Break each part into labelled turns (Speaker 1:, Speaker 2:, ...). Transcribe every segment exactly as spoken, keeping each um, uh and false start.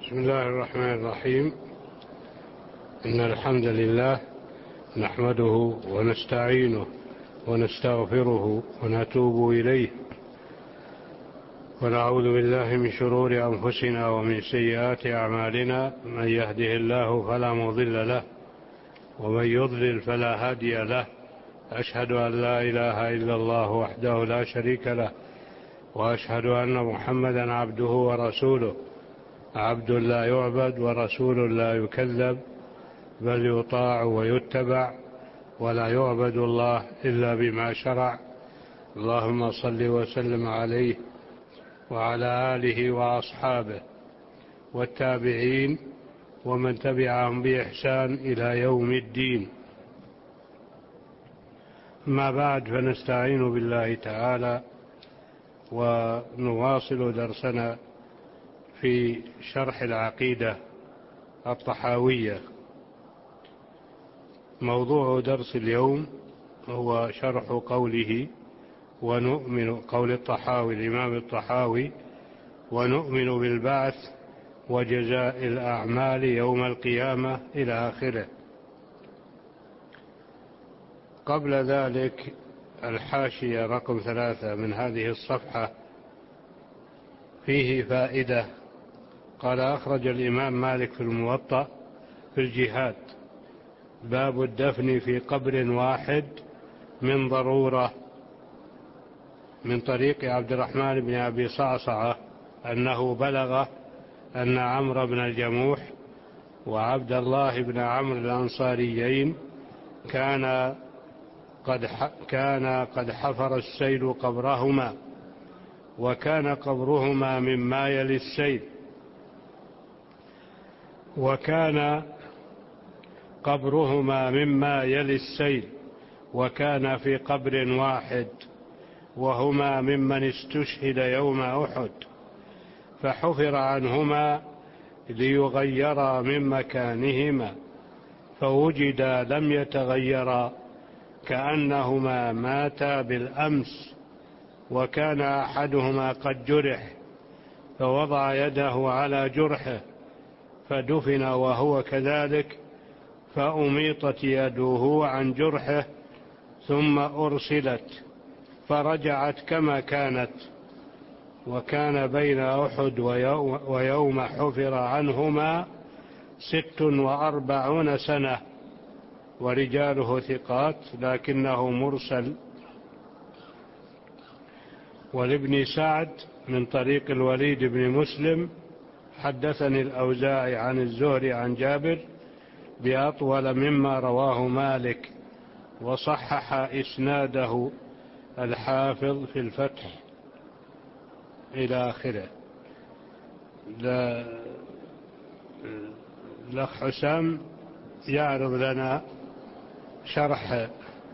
Speaker 1: بسم الله الرحمن الرحيم. إن الحمد لله نحمده ونستعينه ونستغفره ونتوب إليه، ونعوذ بالله من شرور أنفسنا ومن سيئات أعمالنا. من يهده الله فلا مضل له ومن يضلل فلا هادي له. أشهد أن لا إله إلا الله وحده لا شريك له، وأشهد أن محمدا عبده ورسوله، عبد لا يعبد ورسول لا يكذب، بل يطاع ويتبع، ولا يعبد الله إلا بما شرع. اللهم صل وسلم عليه وعلى آله وأصحابه والتابعين ومن تبعهم بإحسان إلى يوم الدين. ما بعد، فنستعين بالله تعالى ونواصل درسنا في شرح العقيدة الطحاوية. موضوع درس اليوم هو شرح قوله ونؤمن قول الطحاوي الإمام الطحاوي: ونؤمن بالبعث وجزاء الأعمال يوم القيامة إلى آخره. قبل ذلك الحاشية رقم ثلاثة من هذه الصفحة فيه فائدة. قال: أخرج الإمام مالك في الموطأ في الجهاد باب الدفن في قبر واحد من ضرورة، من طريق عبد الرحمن بن أبي صعصعة أنه بلغ أن عمرو بن الجموح وعبد الله بن عمرو الأنصاريين كان قد كان قد حفر السيل قبرهما، وكان قبرهما مما يلي السيل وكان قبرهما مما يلي السيل وكان في قبر واحد، وهما ممن استشهد يوم أحد، فحفر عنهما ليغيرا من مكانهما، فوجدا لم يتغيرا كأنهما ماتا بالأمس، وكان أحدهما قد جرح، فوضع يده على جرحه فدفن وهو كذلك، فأميطت يده عن جرحه ثم أرسلت فرجعت كما كانت. وكان بين أحد ويوم حفر عنهما ست وأربعون سنة، ورجاله ثقات لكنه مرسل. ولابن سعد من طريق الوليد بن مسلم: حدثني الأوزاعي عن الزهري عن جابر بأطول مما رواه مالك، وصحح إسناده الحافظ في الفتح إلى آخره. الأخ حسام يعرض لنا شرح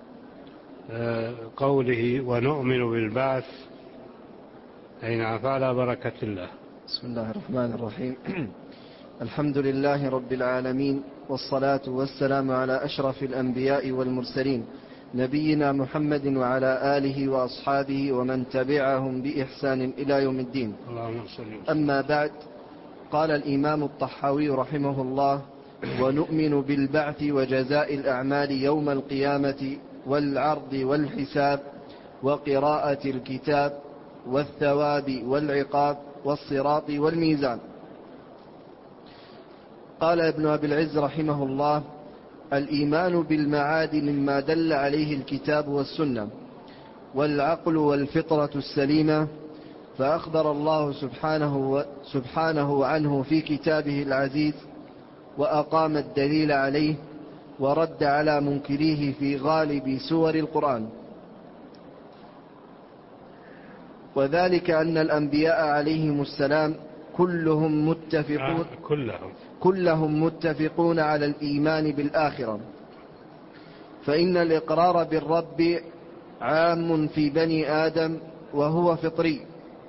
Speaker 1: قوله ونؤمن بالبعث. أي نعم، فعلى بركة الله.
Speaker 2: بسم الله الرحمن الرحيم. الحمد لله رب العالمين، والصلاة والسلام على أشرف الأنبياء والمرسلين، نبينا محمد وعلى آله وأصحابه ومن تبعهم بإحسان إلى يوم الدين.
Speaker 1: اللهم صل وسلم.
Speaker 2: أما بعد، قال الإمام الطحاوي رحمه الله: ونؤمن بالبعث وجزاء الأعمال يوم القيامة والعرض والحساب وقراءة الكتاب والثواب والعقاب والصراط والميزان. قال ابن أبي العز رحمه الله: الإيمان بالمعاد مما دل عليه الكتاب والسنة والعقل والفطرة السليمة، فأخبر الله سبحانه, سبحانه عنه في كتابه العزيز، وأقام الدليل عليه، ورد على منكريه في غالب سور القرآن. وذلك أن الأنبياء عليهم السلام كلهم متفقون,
Speaker 1: آه كلهم.
Speaker 2: كلهم متفقون على الإيمان بالآخرة، فإن الإقرار بالرب عام في بني آدم وهو فطري،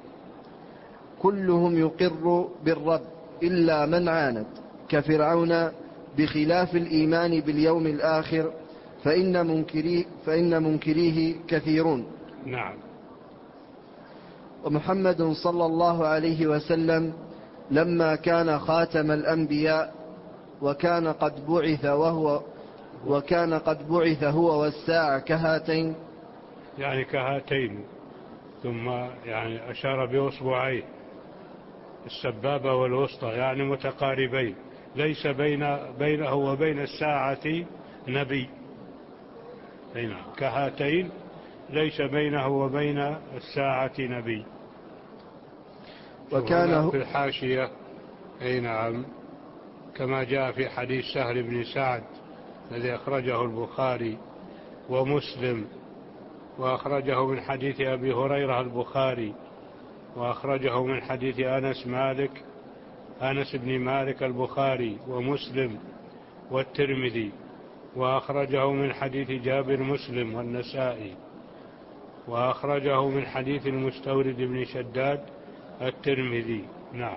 Speaker 2: كلهم يقر بالرب إلا من عاند كفرعون، بخلاف الإيمان باليوم الآخر فإن منكريه, فإن منكريه كثيرون.
Speaker 1: نعم.
Speaker 2: ومحمد صلى الله عليه وسلم لما كان خاتم الأنبياء وكان قد بعث وهو وكان قد بعث هو والساعة كهاتين،
Speaker 1: يعني كهاتين، ثم يعني أشار بأصبعيه السبابة والوسطى يعني متقاربين، ليس بين بينه وبين الساعة نبي. هنا كهاتين ليس بينه وبين الساعة نبي. وكان في الحاشية أي نعم كما جاء في حديث سهل بن سعد الذي أخرجه البخاري ومسلم، وأخرجه من حديث أبي هريرة البخاري، وأخرجه من حديث أنس مالك أنس بن مالك البخاري ومسلم والترمذي، وأخرجه من حديث جابر مسلم والنسائي، وأخرجه من حديث المستورد بن شداد الترمذي. نعم.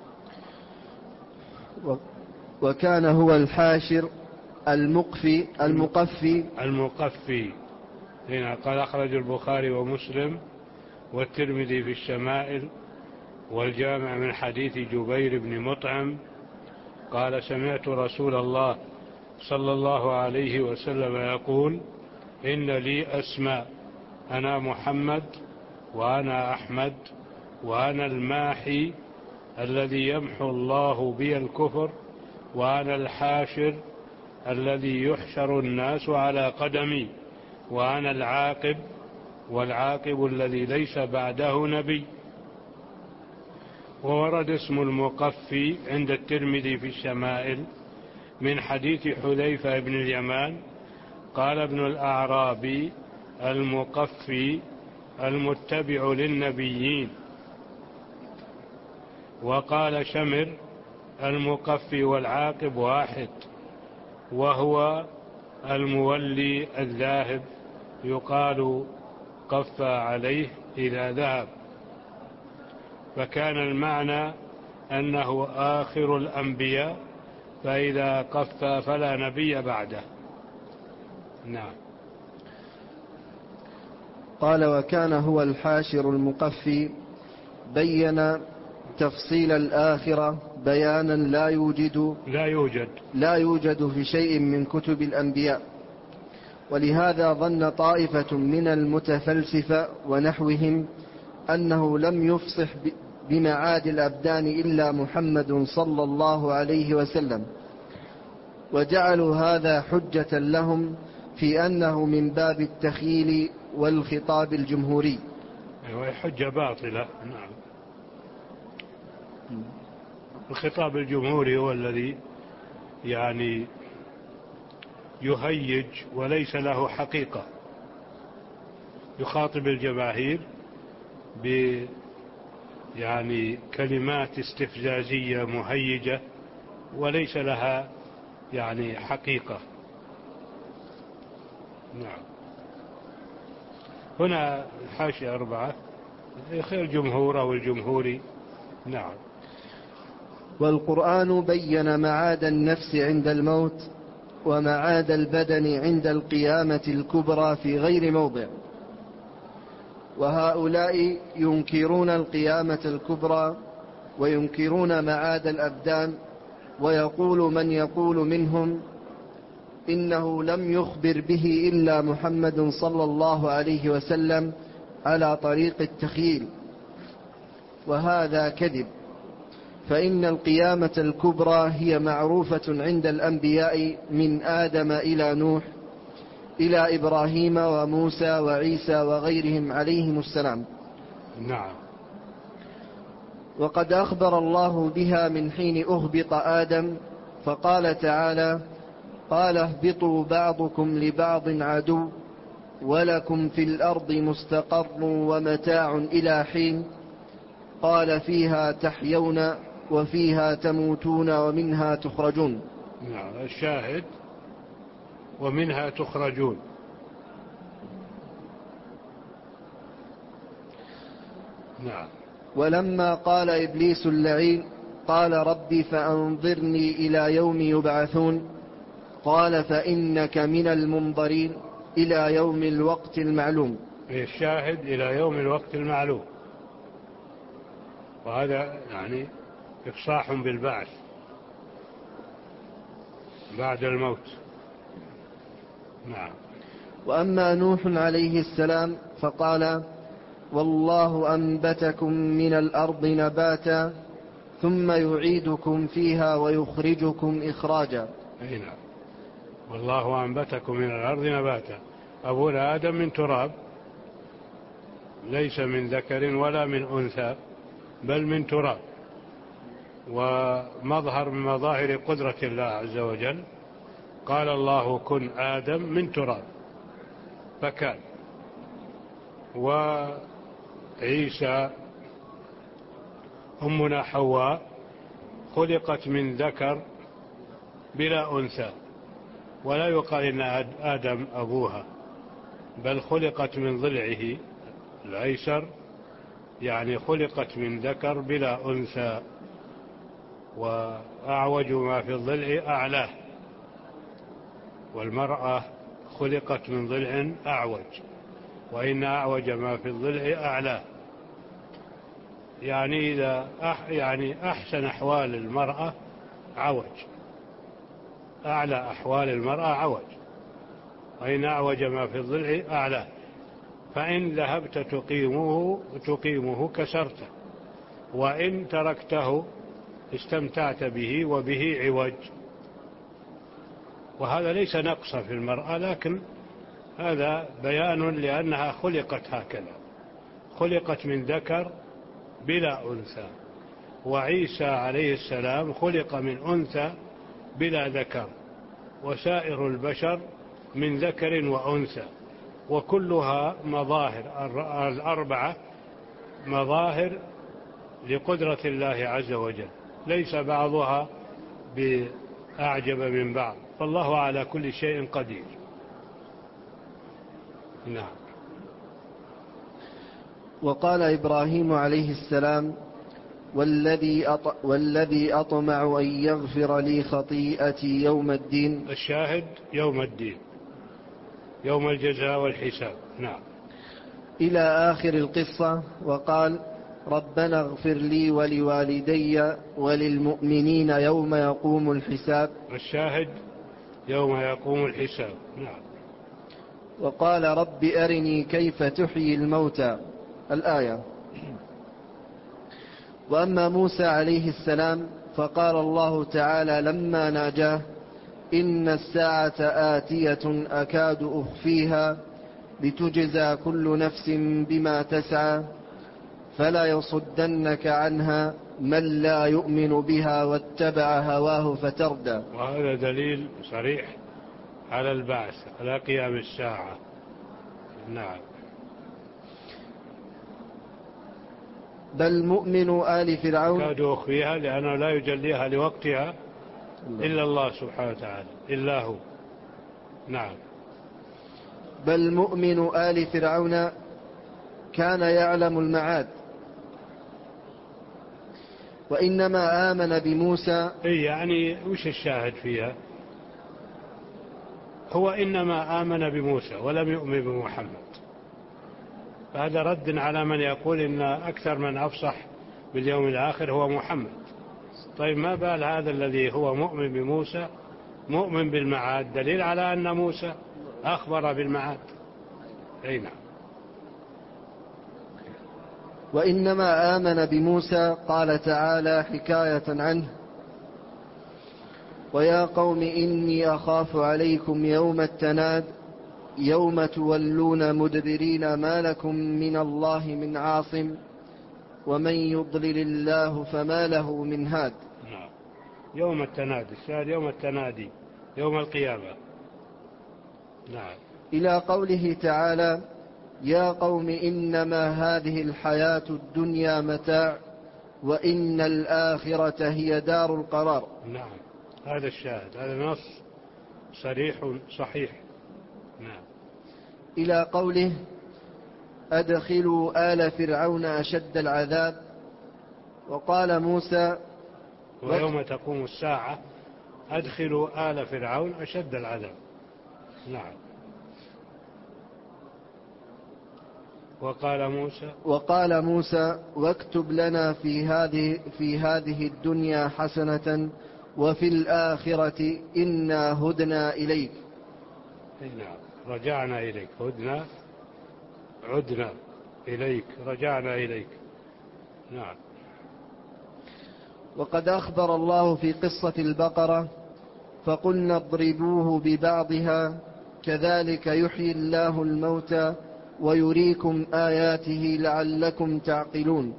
Speaker 2: وكان هو الحاشر المقفي المقفي
Speaker 1: المقفي هنا قال أخرج البخاري ومسلم والترمذي في الشمائل والجامع من حديث جبير بن مطعم قال سمعت رسول الله صلى الله عليه وسلم يقول إن لي أسماء أنا محمد وأنا أحمد وأنا الماحي الذي يمحو الله بي الكفر وأنا الحاشر الذي يحشر الناس على قدمي وأنا العاقب والعاقب الذي ليس بعده نبي. وورد اسم المقفي عند الترمذي في الشمائل من حديث حذيفة بن اليمان قال ابن الأعرابي المقفي المتبع للنبيين، وقال شمر المقفي والعاقب واحد وهو المولي الذاهب يقال قفى عليه إذا ذهب، فكان المعنى أنه آخر الأنبياء فإذا قفى فلا نبي بعده. نعم.
Speaker 2: قال وكان هو الحاشر المقفي بين تفصيل الآخرة بيانا لا يوجد
Speaker 1: لا يوجد
Speaker 2: لا يوجد في شيء من كتب الأنبياء، ولهذا ظن طائفة من المتفلسفة ونحوهم أنه لم يفصح بمعاد الأبدان إلا محمد صلى الله عليه وسلم، وجعلوا هذا حجة لهم في أنه من باب التخيل والخطاب الجمهوري.
Speaker 1: أيوة حجة باطلة. نعم. الخطاب الجمهوري هو الذي يعني يهيج وليس له حقيقة، يخاطب الجماهير ب يعني كلمات استفزازية مهيجة وليس لها يعني حقيقة. نعم. هنا حاشية أربعة خير الجمهور أو الجمهوري. نعم.
Speaker 2: والقرآن بين معاد النفس عند الموت ومعاد البدن عند القيامة الكبرى في غير موضع، وهؤلاء ينكرون القيامة الكبرى وينكرون معاد الأبدان، ويقول من يقول منهم إنه لم يخبر به إلا محمد صلى الله عليه وسلم على طريق التخيل، وهذا كذب، فإن القيامة الكبرى هي معروفة عند الأنبياء من آدم إلى نوح إلى إبراهيم وموسى وعيسى وغيرهم عليهم السلام.
Speaker 1: نعم.
Speaker 2: وقد أخبر الله بها من حين أهبط آدم، فقال تعالى قال اهبطوا بعضكم لبعض عدو ولكم في الأرض مستقر ومتاع إلى حين، قال فيها تحيون وفيها تموتون ومنها تخرجون.
Speaker 1: نعم. الشاهد ومنها تخرجون. نعم.
Speaker 2: ولما قال إبليس اللعين قال ربي فأنظرني إلى يوم يبعثون، قال فإنك من المنظرين إلى يوم الوقت المعلوم.
Speaker 1: الشاهد إلى يوم الوقت المعلوم، وهذا يعني إفصاح بالبعث بعد الموت. نعم.
Speaker 2: وأما نوح عليه السلام فقال: والله أنبتكم من الأرض نباتا ثم يعيدكم فيها ويخرجكم إخراجا.
Speaker 1: أي نعم. والله أنبتكم من الأرض نباتا. أبونا آدم من تراب، ليس من ذكر ولا من أنثى، بل من تراب، ومظهر من مظاهر قدرة الله عز وجل. قال الله: كن آدم من تراب، فكان. وعيسى أمنا حواء خلقت من ذكر بلا أنثى، ولا يقال إن آدم أبوها، بل خلقت من ضلعه الأيسر، يعني خلقت من ذكر بلا أنثى. وأعوج ما في الضلع أعلاه، والمرأة خلقت من ضلع أعوج، وإن أعوج ما في الضلع أعلاه. يعني إذا أح يعني أحسن أحوال المرأة عوج، أعلى أحوال المرأة عوج، وإن أعوج ما في الضلع أعلاه. فإن ذهبت تقيمه تقيمه كسرته، وإن تركته استمتعت به وبه عوج. وهذا ليس نقصا في المرأة، لكن هذا بيان لأنها خلقت هكذا، خلقت من ذكر بلا أنثى. وعيسى عليه السلام خلق من أنثى بلا ذكر، وسائر البشر من ذكر وأنثى، وكلها مظاهر الأربعة مظاهر لقدرة الله عز وجل، ليس بعضها بأعجب من بعض، فالله على كل شيء قدير. نعم.
Speaker 2: وقال إبراهيم عليه السلام: والذي, أط... والذي أطمع أن يغفر لي خطيئتي يوم الدين.
Speaker 1: الشاهد يوم الدين، يوم الجزاء والحساب. نعم.
Speaker 2: إلى آخر القصة. وقال: ربنا اغفر لي ولوالدي وللمؤمنين يوم يقوم الحساب.
Speaker 1: الشاهد يوم يقوم الحساب. نعم.
Speaker 2: وقال: رب أرني كيف تحيي الموتى. الآية. وأما موسى عليه السلام فقال الله تعالى لما ناجاه: إن الساعة آتية أكاد أخفيها لتجزى كل نفس بما تسعى فلا يصدنك عنها من لا يؤمن بها واتبع هواه فتردى.
Speaker 1: وهذا دليل صريح على البعث، على قيام الساعة. نعم.
Speaker 2: بل مؤمن آل فرعون
Speaker 1: أكاد أخفيها لأنه لا يجليها لوقتها إلا الله سبحانه وتعالى، إلا هو. نعم.
Speaker 2: بل مؤمن آل فرعون كان يعلم المعاد، وإنما آمن بموسى.
Speaker 1: إيه يعني وش الشاهد فيها؟ هو إنما آمن بموسى ولم يؤمن بمحمد. فهذا رد على من يقول إن أكثر من أفصح باليوم الآخر هو محمد. طيب ما بال هذا الذي هو مؤمن بموسى مؤمن بالمعاد؟ دليل على أن موسى أخبر بالمعاد. أي نعم.
Speaker 2: وإنما آمن بموسى قال تعالى حكاية عنه: ويا قوم إني أخاف عليكم يوم التناد يوم تولون مدبرين ما لكم من الله من عاصم ومن يضلل الله فما له من هاد.
Speaker 1: نعم. يوم التنادي، الشاهد يوم التنادي يوم القيامة. نعم.
Speaker 2: إلى قوله تعالى: يا قوم إنما هذه الحياة الدنيا متاع وإن الآخرة هي دار القرار.
Speaker 1: نعم. هذا الشاهد، هذا نص صريح صحيح. نعم.
Speaker 2: إلى قوله: أدخلوا آل فرعون أشد العذاب. وقال موسى:
Speaker 1: ويوم تقوم الساعة أدخلوا آل فرعون أشد العذاب. نعم. وقال موسى
Speaker 2: وقال موسى واكتب لنا في هذه, في هذه الدنيا حسنة وفي الآخرة إنا هدنا إليك.
Speaker 1: نعم، رجعنا إليك، هدنا عدنا إليك، رجعنا إليك. نعم.
Speaker 2: وقد أخبر الله في قصة البقرة فقلنا اضربوه ببعضها كذلك يحيي الله الموتى ويريكم آياته لعلكم تعقلون.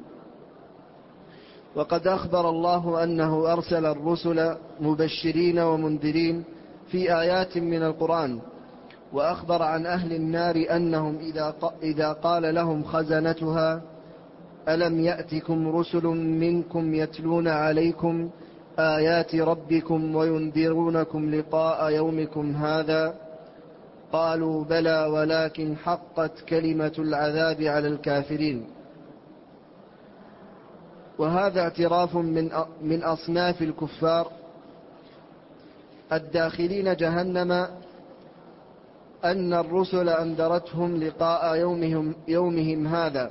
Speaker 2: وقد أخبر الله أنه أرسل الرسل مبشرين ومنذرين في آيات من القرآن، وأخبر عن أهل النار أنهم إذا قال لهم خزنتها ألم يأتكم رسل منكم يتلون عليكم آيات ربكم وينذرونكم لقاء يومكم هذا قالوا بلى ولكن حقت كلمة العذاب على الكافرين. وهذا اعتراف من من أصناف الكفار الداخلين جهنم أن الرسل أنذرتهم لقاء يومهم, يومهم هذا،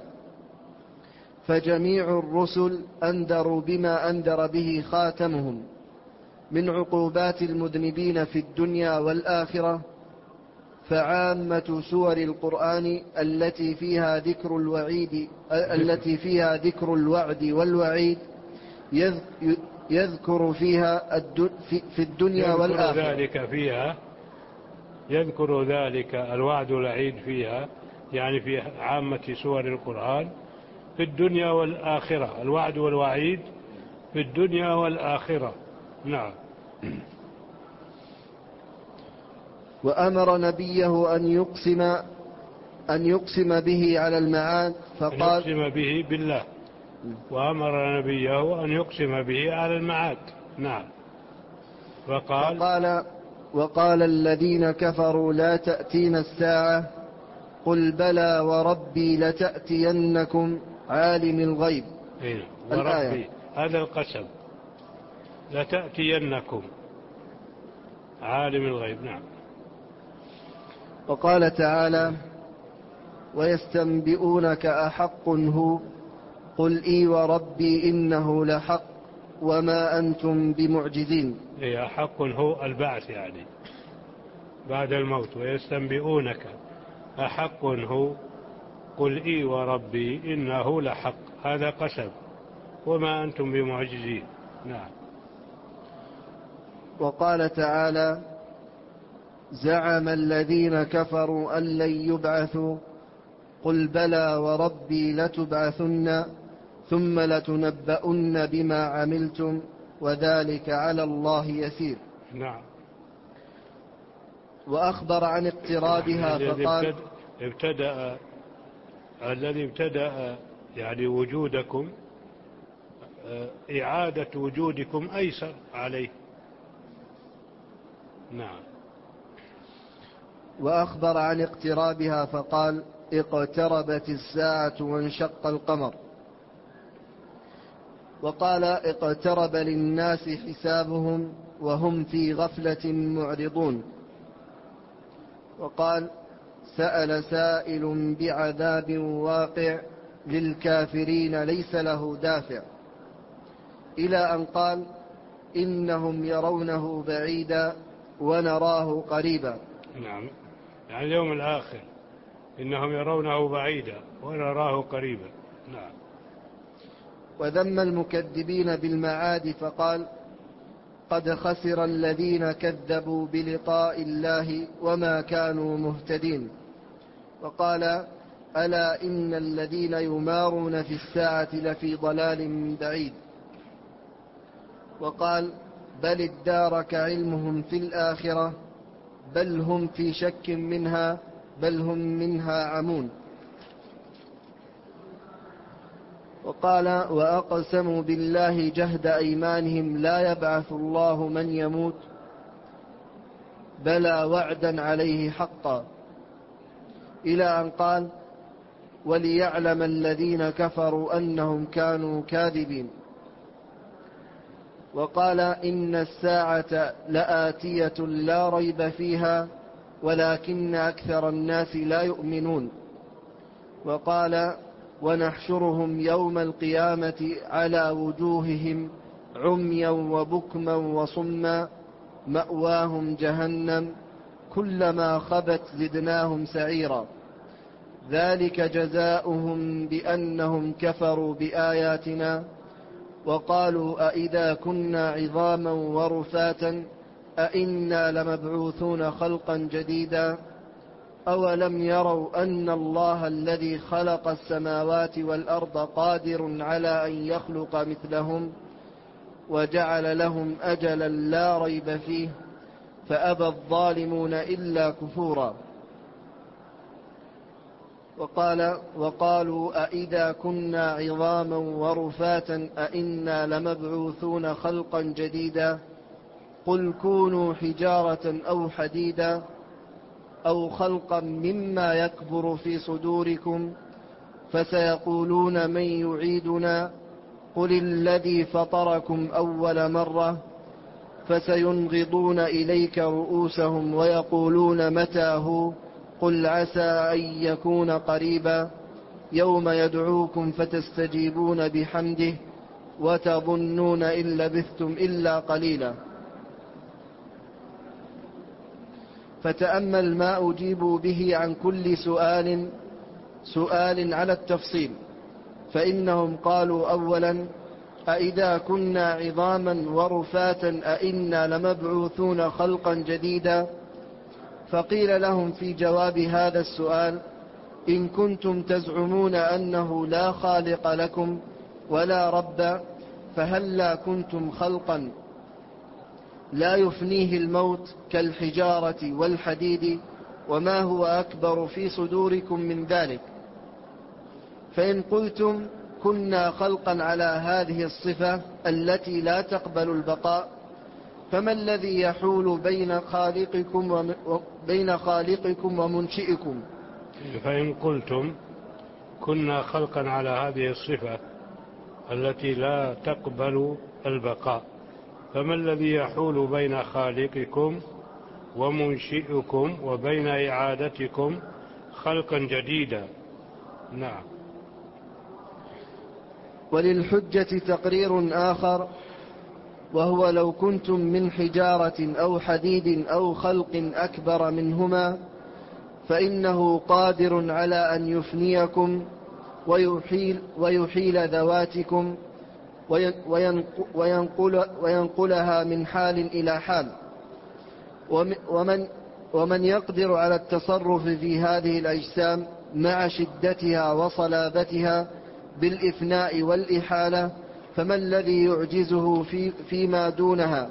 Speaker 2: فجميع الرسل أنذروا بما أنذر به خاتمهم من عقوبات المذنبين في الدنيا والآخرة. فعامة سور القرآن التي فيها ذكر الوعيد التي فيها ذكر الوعد والوعيد يذكر فيها في الدنيا والآخرة.
Speaker 1: ذلك فيها يذكر ذلك الوعد والوعيد فيها، يعني في عامة سور القرآن في الدنيا والآخرة، الوعد والوعيد في الدنيا والآخرة. نعم.
Speaker 2: وأمر نبيه أن يقسم أن يقسم به على المعاد فقال
Speaker 1: أن يقسم به بالله، وأمر نبيه أن يقسم به على المعاد. نعم. فقال
Speaker 2: فقال وقال الذين كفروا لا تأتينا الساعة قل بلى وربي لتأتينكم عالم الغيب.
Speaker 1: إيه. وربي، هذا القسم، لتأتينكم عالم الغيب. نعم.
Speaker 2: وقال تعالى ويستنبئونك أحق هو قل إي وربي إنه لحق وما أنتم بمعجزين.
Speaker 1: إيه، أحق هو البعث يعني بعد الموت. ويستنبئونك أحق هو قل إي وربي إنه لحق، هذا قسم، وما أنتم بمعجزين. نعم.
Speaker 2: وقال تعالى زعم الذين كفروا أن لن يبعثوا قل بلى وربي لتبعثن ثم لتنبؤن بما عملتم وذلك على الله يسير.
Speaker 1: نعم.
Speaker 2: وأخبر عن اقترابها فقال
Speaker 1: ابتدأ الذي ابتدأ يعني وجودكم، إعادة وجودكم أيسر عليه. نعم.
Speaker 2: وأخبر عن اقترابها فقال اقتربت الساعة وانشق القمر. وقال اقترب للناس حسابهم وهم في غفلة معرضون. وقال سأل سائل بعذاب واقع للكافرين ليس له دافع، إلى أن قال إنهم يرونه بعيدا ونراه قريبا.
Speaker 1: نعم، يعني اليوم الآخر إنهم يرونه بعيدا ونراه قريبا. نعم.
Speaker 2: وذم المكذبين بالمعاد فقال قد خسر الذين كذبوا بلقاء الله وما كانوا مهتدين. وقال ألا إن الذين يمارون في الساعة لفي ضلال بعيد. وقال بل ادارك علمهم في الآخرة بل هم في شك منها بل هم منها عمون. وقال وأقسموا بالله جهد أيمانهم لا يبعث الله من يموت بلى وعدا عليه حقا، إلى أن قال وليعلم الذين كفروا أنهم كانوا كاذبين. وقال إن الساعة لآتية لا ريب فيها ولكن أكثر الناس لا يؤمنون. وقال ونحشرهم يوم القيامة على وجوههم عميا وبكما وصما مأواهم جهنم كلما خبت زدناهم سعيرا ذلك جزاؤهم بأنهم كفروا بآياتنا وقالوا أئذا كنا عظاما ورفاتا أئنا لمبعوثون خلقا جديدا أولم يروا أن الله الذي خلق السماوات والأرض قادر على أن يخلق مثلهم وجعل لهم أجلا لا ريب فيه فأبى الظالمون إلا كفورا وقال وقالوا أئذا كنا عظاما ورفاتا أئنا لمبعوثون خلقا جديدا قل كونوا حجارة أو حديدا أو خلقا مما يكبر في صدوركم فسيقولون من يعيدنا قل الذي فطركم أول مرة فسينغضون إليك رؤوسهم ويقولون متى هو قل عسى أن يكون قريبا يوم يدعوكم فتستجيبون بحمده وتظنون إن لبثتم إلا قليلا فتأمل ما أجيبوا به عن كل سؤال سؤال على التفصيل فإنهم قالوا أولا أئذا كنا عظاما ورفاتا أئنا لمبعوثون خلقا جديدا فقيل لهم في جواب هذا السؤال إن كنتم تزعمون أنه لا خالق لكم ولا رب فهلا كنتم خلقا لا يفنيه الموت كالحجارة والحديد وما هو أكبر في صدوركم من ذلك فإن قلتم كنا خلقا على هذه الصفة التي لا تقبل البقاء فما الذي يحول بين خالقكم وبين خالقكم ومنشئكم
Speaker 1: فإن قلتم كنا خلقا على هذه الصفة التي لا تقبل البقاء فما الذي يحول بين خالقكم ومنشئكم وبين إعادتكم خلقا جديدا نعم
Speaker 2: وللحجة تقرير آخر وهو لو كنتم من حجارة أو حديد أو خلق أكبر منهما فإنه قادر على أن يفنيكم ويحيل, ويحيل ذواتكم وينقل وينقلها من حال إلى حال ومن, ومن يقدر على التصرف في هذه الأجسام مع شدتها وصلابتها بالإفناء والإحالة فما الذي يعجزه في فيما دونها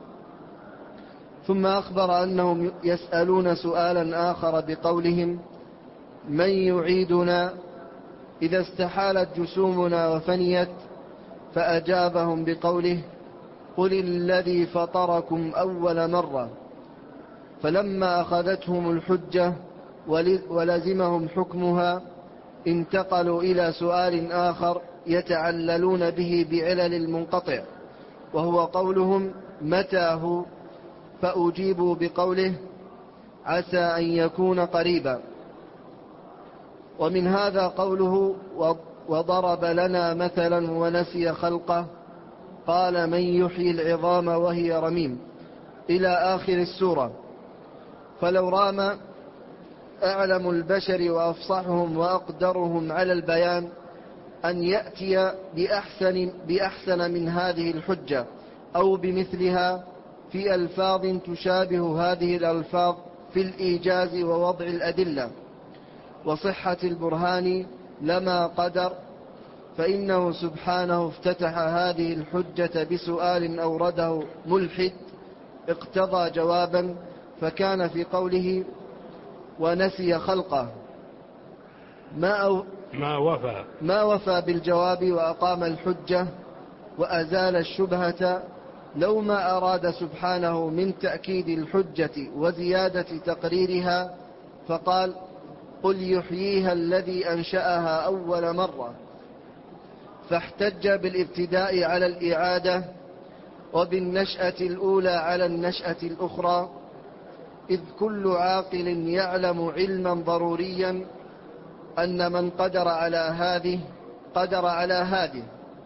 Speaker 2: ثم أخبر أنهم يسألون سؤالا آخر بقولهم من يعيدنا إذا استحالت جسومنا وفنيت فأجابهم بقوله قل الذي فطركم أول مرة فلما أخذتهم الحجة ولزمهم حكمها انتقلوا إلى سؤال آخر يتعللون به بعلل المنقطع وهو قولهم متى هو فأجيبوا بقوله عسى أن يكون قريبا ومن هذا قوله وضرب لنا مثلا ونسي خلقه قال من يحيي العظام وهي رميم إلى آخر السورة فلو رام أعلم البشر وأفصحهم وأقدرهم على البيان أن يأتي بأحسن, بأحسن من هذه الحجة أو بمثلها في ألفاظ تشابه هذه الألفاظ في الإيجاز ووضع الأدلة وصحة البرهان لما قدر فإنه سبحانه افتتح هذه الحجة بسؤال أورده ملحد اقتضى جوابا فكان في قوله ونسي خلقه ما, أو
Speaker 1: ما وفى
Speaker 2: ما وفى بالجواب وأقام الحجة وأزال الشبهة لو ما أراد سبحانه من تأكيد الحجة وزيادة تقريرها فقال قل يحييها الذي أنشأها أول مرة فاحتج بالابتداء على الإعادة وبالنشأة الأولى على النشأة الأخرى إذ كل عاقل يعلم علما ضروريا أن من قدر على هذه قدر على هذه،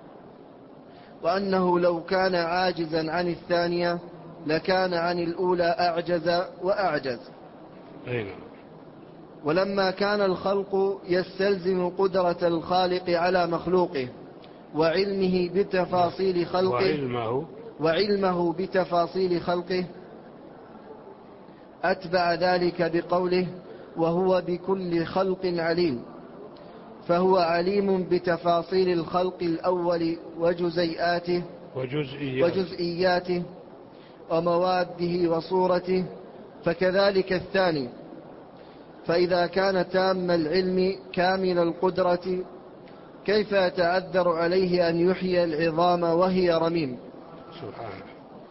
Speaker 2: وأنه لو كان عاجزا عن الثانية لكان عن الأولى أعجز وأعجز. ولما كان الخلق يستلزم قدرة الخالق على مخلوقه وعلمه بتفاصيل خلقه وعلمه, وعلمه بتفاصيل خلقه، أتبع ذلك بقوله وهو بكل خلق عليم، فهو عليم بتفاصيل الخلق الأول وجزيئاته وجزئياته, وجزئياته ومواده وصورته، فكذلك الثاني. فإذا كان تام العلم كامل القدرة كيف يتعذر عليه أن يحيي العظام وهي رميم؟ سبحانه.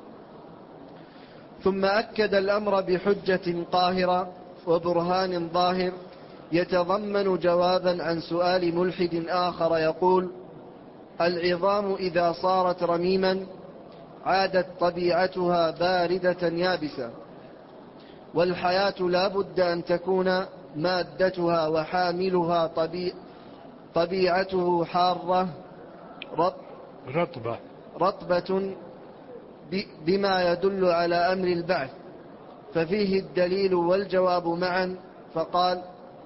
Speaker 2: ثم أكد الأمر بحجة قاهرة وبرهان ظاهر يتضمن جوابا عن سؤال ملحد آخر يقول: العظام إذا صارت رميما عادت طبيعتها باردة يابسة، والحياة لا بد أن تكون مادتها وحاملها طبيع طبيعته حارة رط
Speaker 1: رطبة
Speaker 2: رطبة بما يدل على أمر البعث، ففيه الدليل والجواب معا. فقال: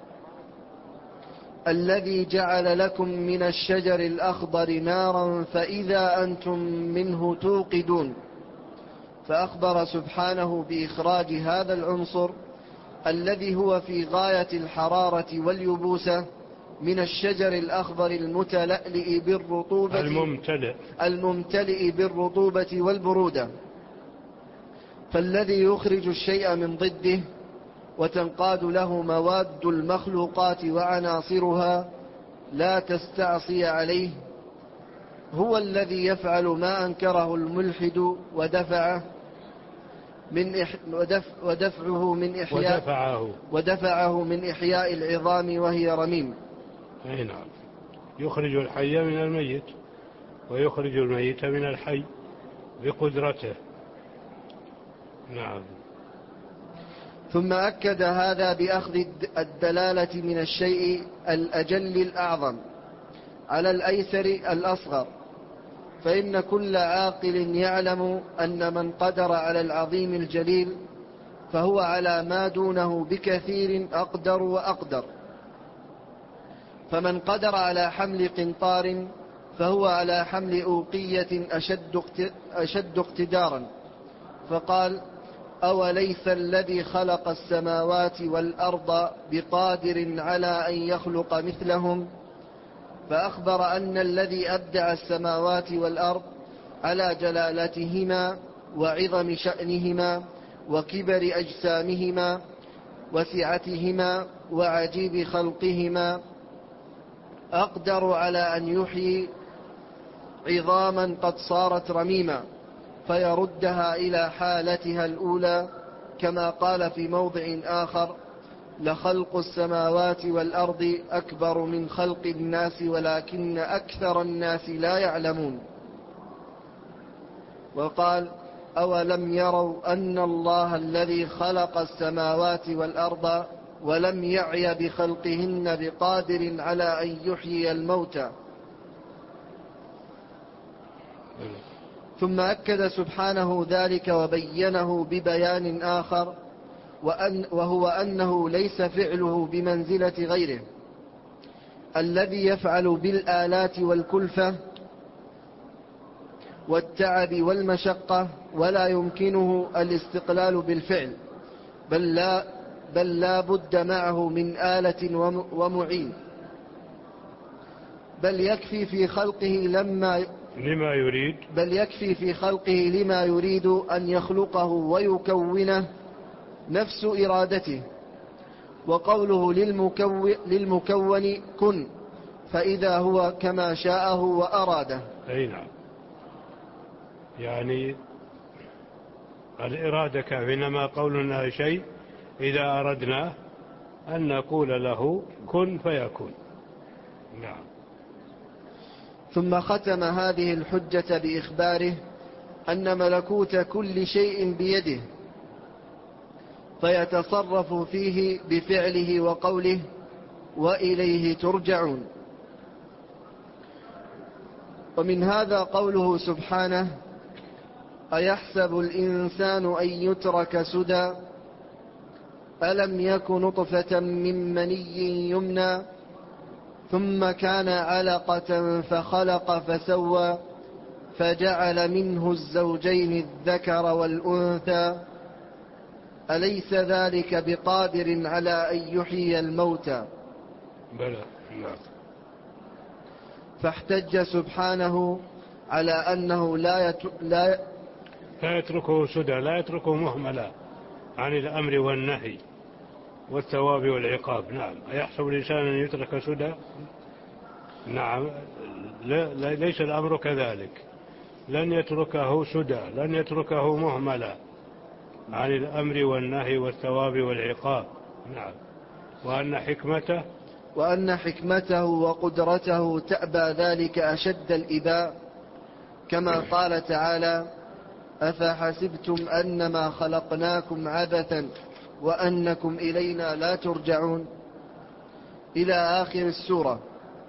Speaker 2: الذي جعل لكم من الشجر الأخضر نارا فإذا أنتم منه توقدون. فأخبر سبحانه بإخراج هذا العنصر الذي هو في غاية الحرارة واليبوسة من الشجر الأخضر المتلألئ بالرطوبة
Speaker 1: الممتلئ,
Speaker 2: الممتلئ بالرطوبة والبرودة. فالذي يخرج الشيء من ضده وتنقاد له مواد المخلوقات وعناصرها لا تستعصي عليه هو الذي يفعل ما أنكره الملحد ودفعه من إح ودف ودفعه من إحياء
Speaker 1: ودفعه,
Speaker 2: ودفعه من إحياء العظام وهي رميم.
Speaker 1: أي نعم، يخرج الحي من الميت ويخرج الميت من الحي بقدرته. نعم.
Speaker 2: ثم أكد هذا بأخذ الدلالة من الشيء الأجل الأعظم على الأيسر الأصغر، فإن كل عاقل يعلم أن من قدر على العظيم الجليل فهو على ما دونه بكثير أقدر وأقدر. فمن قدر على حمل قنطار فهو على حمل أوقية أشد, أشد اقتدارا. فقال: أوليس الذي خلق السماوات والأرض بقادر على أن يخلق مثلهم؟ فأخبر أن الذي أبدع السماوات والأرض على جلالتهما وعظم شأنهما وكبر أجسامهما وسعتهما وعجيب خلقهما أقدر على أن يحيي عظاما قد صارت رميما فيردها إلى حالتها الأولى، كما قال في موضع آخر: لخلق السماوات والأرض أكبر من خلق الناس ولكن أكثر الناس لا يعلمون. وقال: أولم يروا أن الله الذي خلق السماوات والأرض ولم يعي بخلقهن بقادر على أن يحيي الموتى. ثم أكد سبحانه ذلك وبينه ببيان آخر، وأن وهو أنه ليس فعله بمنزلة غيره الذي يفعل بالآلات والكلفة والتعب والمشقة ولا يمكنه الاستقلال بالفعل، بل لا, بل لا بد معه من آلة ومعين، بل يكفي في خلقه لما
Speaker 1: لما يريد
Speaker 2: بل يكفي في خلقه لما يريد أن يخلقه ويكونه نفس إرادته. وقوله للمكون, للمكون كن، فإذا هو كما شاءه وأراده.
Speaker 1: أي نعم، يعني الإرادة كافية، إنما قولنا شيء إذا أردنا أن نقول له كن فيكون. نعم.
Speaker 2: ثم ختم هذه الحجة بإخباره أن ملكوت كل شيء بيده، فيتصرف فيه بفعله وقوله وإليه ترجعون. ومن هذا قوله سبحانه: أيحسب الإنسان أن يترك سدى ألم يك نطفة من مني يمنى ثم كان علقة فخلق فسوى فجعل منه الزوجين الذكر والأنثى أليس ذلك بقادر على أن يحيي الموتى؟
Speaker 1: بلى. نعم.
Speaker 2: فاحتج سبحانه على أنه لا, يت... لا...
Speaker 1: لا يتركه سدى، لا يتركه مهملا عن الأمر والنهي والثواب والعقاب. نعم. أيحسب الإنسان أن يترك سدى؟ نعم، لا ليس الأمر كذلك، لن يتركه سدى، لن يتركه مهملا عن الأمر والنهي والثواب والعقاب. نعم. وأن حكمته
Speaker 2: وأن حكمته وقدرته تأبى ذلك أشد الإباء، كما قال تعالى: أفحسبتم أنما خلقناكم عبثا وأنكم إلينا لا ترجعون، إلى آخر السورة.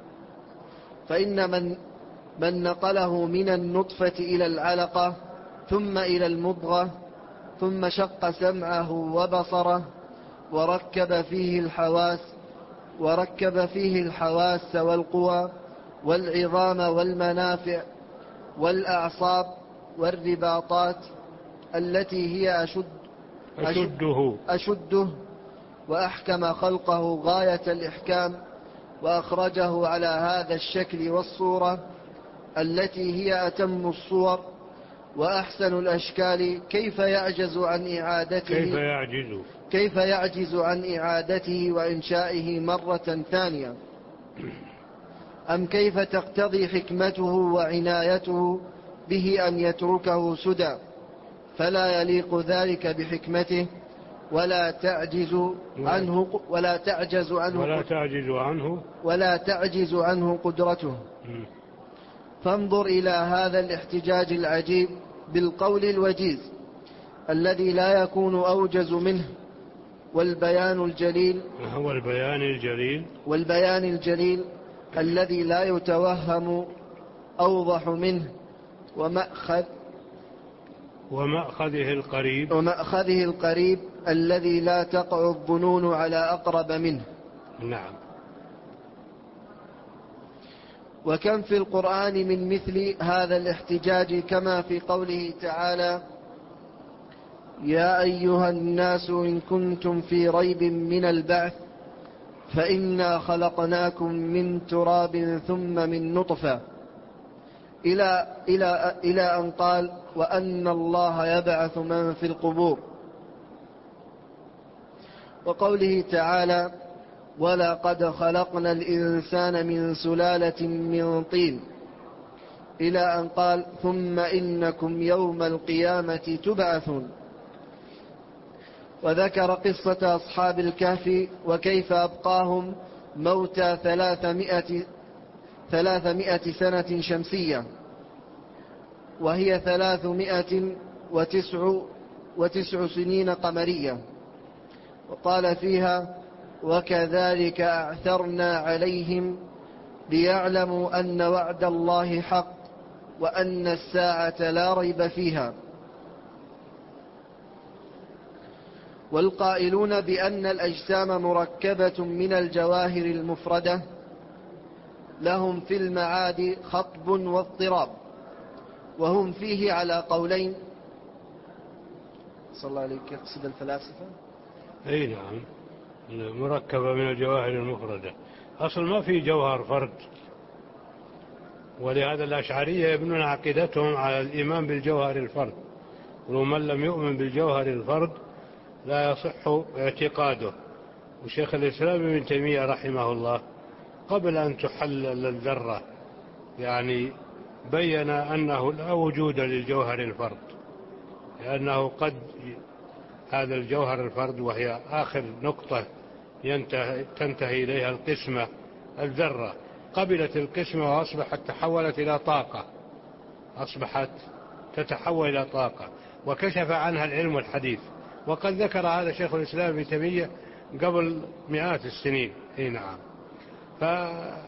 Speaker 2: فإن من, من نقله من النطفة إلى العلقة ثم إلى المضغة ثم شق سمعه وبصره وركب فيه الحواس وركب فيه الحواس والقوى والعظام والمنافع والأعصاب والرباطات التي هي أشد
Speaker 1: أشده,
Speaker 2: أشده وأحكم خلقه غاية الإحكام، وأخرجه على هذا الشكل والصورة التي هي أتم الصور وأحسن الأشكال، كيف يعجز عن إعادته
Speaker 1: كيف يعجز
Speaker 2: كيف يعجز عن إعادته وإنشائه مرة ثانية؟ أم كيف تقتضي حكمته وعنايته به أن يتركه سدى؟ فلا يليق ذلك بحكمته ولا تعجز عنه ولا تعجز عنه
Speaker 1: ولا تعجز عنه
Speaker 2: ولا تعجز عنه قدرته. فانظر إلى هذا الاحتجاج العجيب بالقول الوجيز الذي لا يكون أوجز منه، والبيان الجليل
Speaker 1: هو البيان الجليل
Speaker 2: والبيان الجليل الذي لا يتوهم أوضح منه، ومأخذ
Speaker 1: ومأخذه القريب
Speaker 2: ومأخذه القريب الذي لا تقع الظنون على أقرب منه.
Speaker 1: نعم.
Speaker 2: وكم في القرآن من مثل هذا الاحتجاج، كما في قوله تعالى: يا أيها الناس إن كنتم في ريب من البعث فإنا خلقناكم من تراب ثم من نطفة، إلى, إلى, إلى أن قال: وأن الله يبعث من في القبور. وقوله تعالى: ولقد خلقنا الإنسان من سلالة من طين، إلى أن قال: ثم إنكم يوم القيامة تبعثون. وذكر قصة أصحاب الكهف وكيف أبقاهم موتى ثلاثمائة, ثلاثمائة سنة شمسية، وهي ثلاثمائة وتسع, وتسع سنين قمرية. وقال فيها: وكذلك أعثرنا عليهم ليعلموا أن وعد الله حق وأن الساعة لا ريب فيها. والقائلون بأن الأجسام مركبة من الجواهر المفردة لهم في المعاد خطب واضطراب، وهم فيه على قولين. صلى الله عليك يقصد الفلاسفة.
Speaker 1: أي نعم، مركبة من الجواهر المفردة، أصل ما في جوهر فرد، ولهذا الأشعرية يبنون عقيدتهم على الإيمان بالجوهر الفرد، ومن لم يؤمن بالجوهر الفرد لا يصح اعتقاده. وشيخ الإسلام ابن تيمية رحمه الله قبل أن تحلل الذرة يعني بين أنه لا وجود للجوهر الفرد، لأنه قد هذا الجوهر الفرد وهي آخر نقطة ينتهي تنتهي إليها القسمة الذرة، قبلت القسمة وأصبحت تحولت إلى طاقة، أصبحت تتحول إلى طاقة، وكشف عنها العلم الحديث. وقد ذكر هذا شيخ الإسلام ابن تيمية قبل مئات السنين. اي نعم. فهذا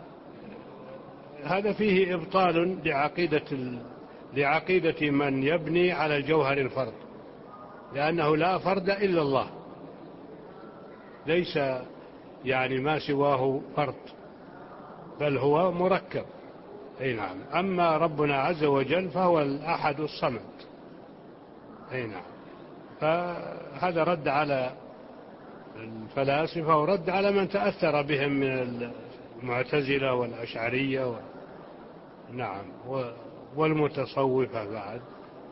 Speaker 1: فيه إبطال لعقيدة لعقيدة من يبني على الجوهر الفرد، لأنه لا فرد إلا الله، ليس يعني ما سواه فرد، بل هو مركب. أي نعم. أما ربنا عز وجل فهو الأحد الصمد. أي نعم. فهذا رد على الفلاسفة ورد على من تأثر بهم من المعتزلة والأشعرية و... نعم والمتصوفة بعد.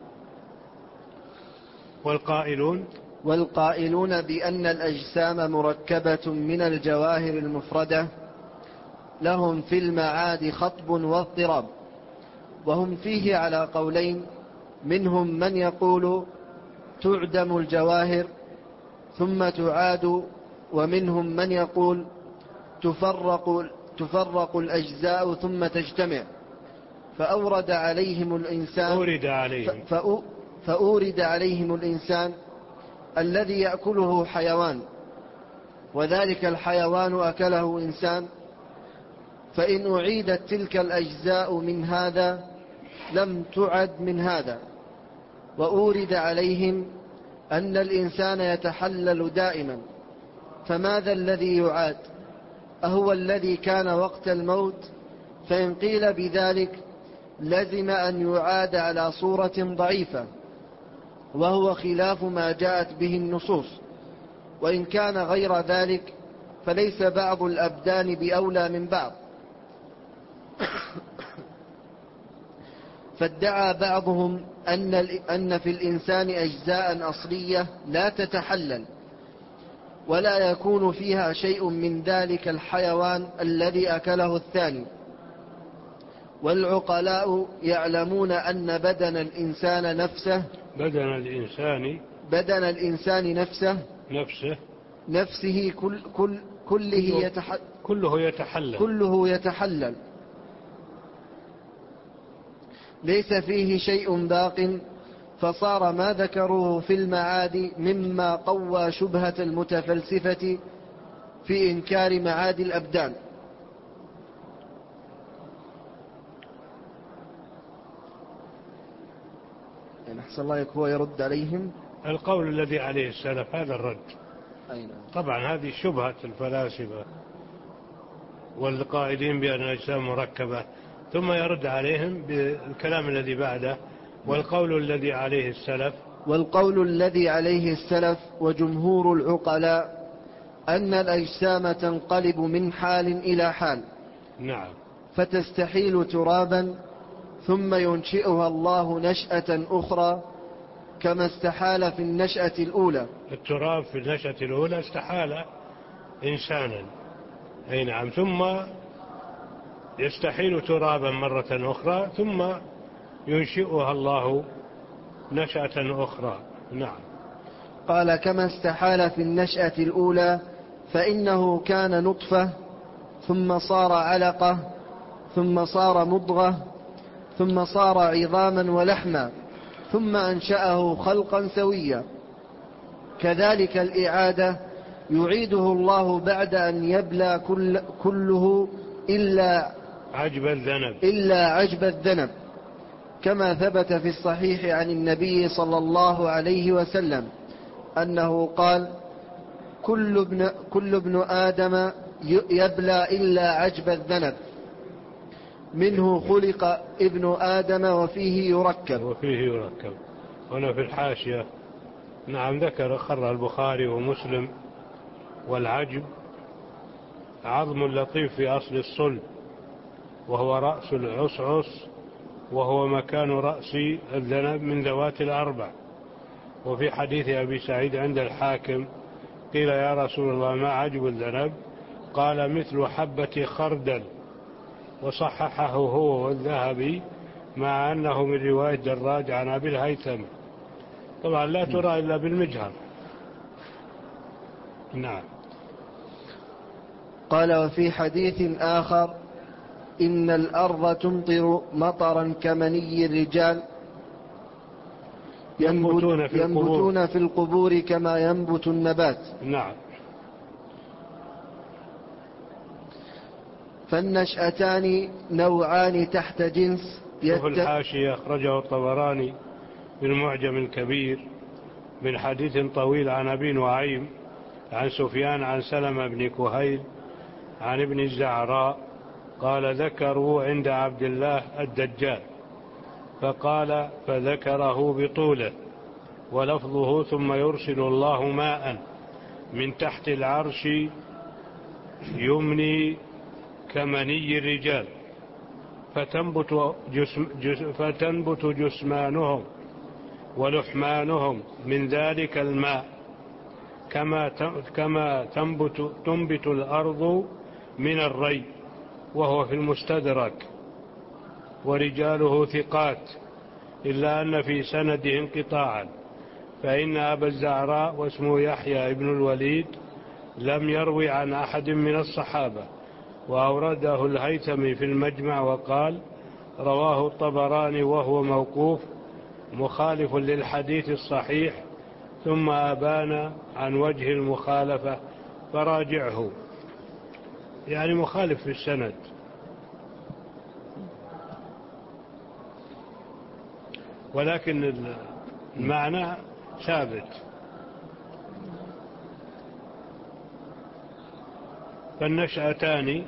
Speaker 1: والقائلون
Speaker 2: والقائلون بأن الأجسام مركبة من الجواهر المفردة لهم في المعاد خطب واضطراب، وهم فيه على قولين، منهم من يقول تعدم الجواهر ثم تعاد، ومنهم من يقول تفرق, تفرق الأجزاء ثم تجتمع. فأورد عليهم الإنسان
Speaker 1: أورد عليهم
Speaker 2: فأورد عليهم الإنسان الذي يأكله حيوان، وذلك الحيوان أكله إنسان، فإن أعيدت تلك الأجزاء من هذا لم تعد من هذا. وأورد عليهم أن الإنسان يتحلل دائما، فماذا الذي يعاد؟ أهو الذي كان وقت الموت؟ فإن قيل بذلك لزم أن يعاد على صورة ضعيفة، وهو خلاف ما جاءت به النصوص. وإن كان غير ذلك فليس بعض الأبدان بأولى من بعض. فادعى بعضهم أن, أن في الإنسان أجزاء أصلية لا تتحلل ولا يكون فيها شيء من ذلك الحيوان الذي أكله الثاني. والعقلاء يعلمون أن بدن الإنسان نفسه
Speaker 1: بدن الإنسان
Speaker 2: بدن الإنسان نفسه
Speaker 1: نفسه
Speaker 2: نفسه كل كل كله يتح
Speaker 1: كله يتحلل
Speaker 2: كله يتحلل ليس فيه شيء باق، فصار ما ذكروه في المعاد مما قوى شبهة المتفلسفة في إنكار معاد الأبدان. يعني أحسن الله هو يرد عليهم
Speaker 1: القول الذي عليه السلف هذا الرد.
Speaker 2: أين؟
Speaker 1: طبعا هذه شبهة الفلاسفة والقائلين بأن الأجسام مركبة، ثم يرد عليهم بالكلام الذي بعده والقول الذي عليه السلف
Speaker 2: والقول الذي عليه السلف وجمهور العقلاء أن الأجسام تنقلب من حال إلى حال.
Speaker 1: نعم.
Speaker 2: فتستحيل ترابا ثم ينشئها الله نشأة أخرى كما استحال في النشأة الأولى.
Speaker 1: التراب في النشأة الأولى استحال إنسانا. أي نعم. ثم يستحيل ترابا مرة أخرى ثم ينشئها الله نشأة أخرى. نعم.
Speaker 2: قال كما استحال في النشأة الأولى، فإنه كان نطفة ثم صار علقة ثم صار مضغة ثم صار عظاما ولحما ثم أنشأه خلقا سويا. كذلك الإعادة يعيده الله بعد أن يبلى كل كله إلا
Speaker 1: عجب الذنب
Speaker 2: إلا عجب الذنب، كما ثبت في الصحيح عن النبي صلى الله عليه وسلم أنه قال كل ابن, كل ابن آدم يبلى إلا عجب الذنب، منه خلق ابن آدم وفيه يركب
Speaker 1: وفيه يركب. هنا في الحاشية نعم ذكر خر البخاري ومسلم والعجب عظم لطيف في أصل الصلب، وهو رأس العصعص، وهو مكان رأس الذنب من ذوات الأربع. وفي حديث أبي سعيد عند الحاكم قيل يا رسول الله ما عجب الذنب؟ قال مثل حبة خردل، وصححه هو والذهبي مع أنه من رواية دراج عن أبي الهيثم. طبعا لا ترى إلا بالمجهر. نعم.
Speaker 2: قال وفي حديث آخر إن الأرض تمطر مطرا كمني الرجال
Speaker 1: ينبتون في,
Speaker 2: ينبتون في القبور كما ينبت النبات.
Speaker 1: نعم.
Speaker 2: فالنشأتان نوعان تحت جنس.
Speaker 1: وفي الحاشية أخرجه الطبراني في المعجم الكبير من حديث طويل عن أبي نعيم عن سفيان عن سلمة بن كهيل عن ابن الزعراء قال ذكروا عند عبد الله الدجال فقال فذكره بطوله ولفظه ثم يرسل الله ماء من تحت العرش يمني كمني الرجال فتنبت, جسم جس فتنبت جسمانهم ولحمانهم من ذلك الماء كما كما تنبت, تنبت الأرض من الري وهو في المستدرك ورجاله ثقات إلا أن في سنده انقطاعا فإن أبا الزعراء واسمه يحيى ابن الوليد لم يروي عن أحد من الصحابة. وأورده الهيثمي في المجمع وقال رواه الطبراني وهو موقوف مخالف للحديث الصحيح ثم أبان عن وجه المخالفة فراجعه، يعني مخالف في السند. ولكن المعنى ثابت. فالنشأتان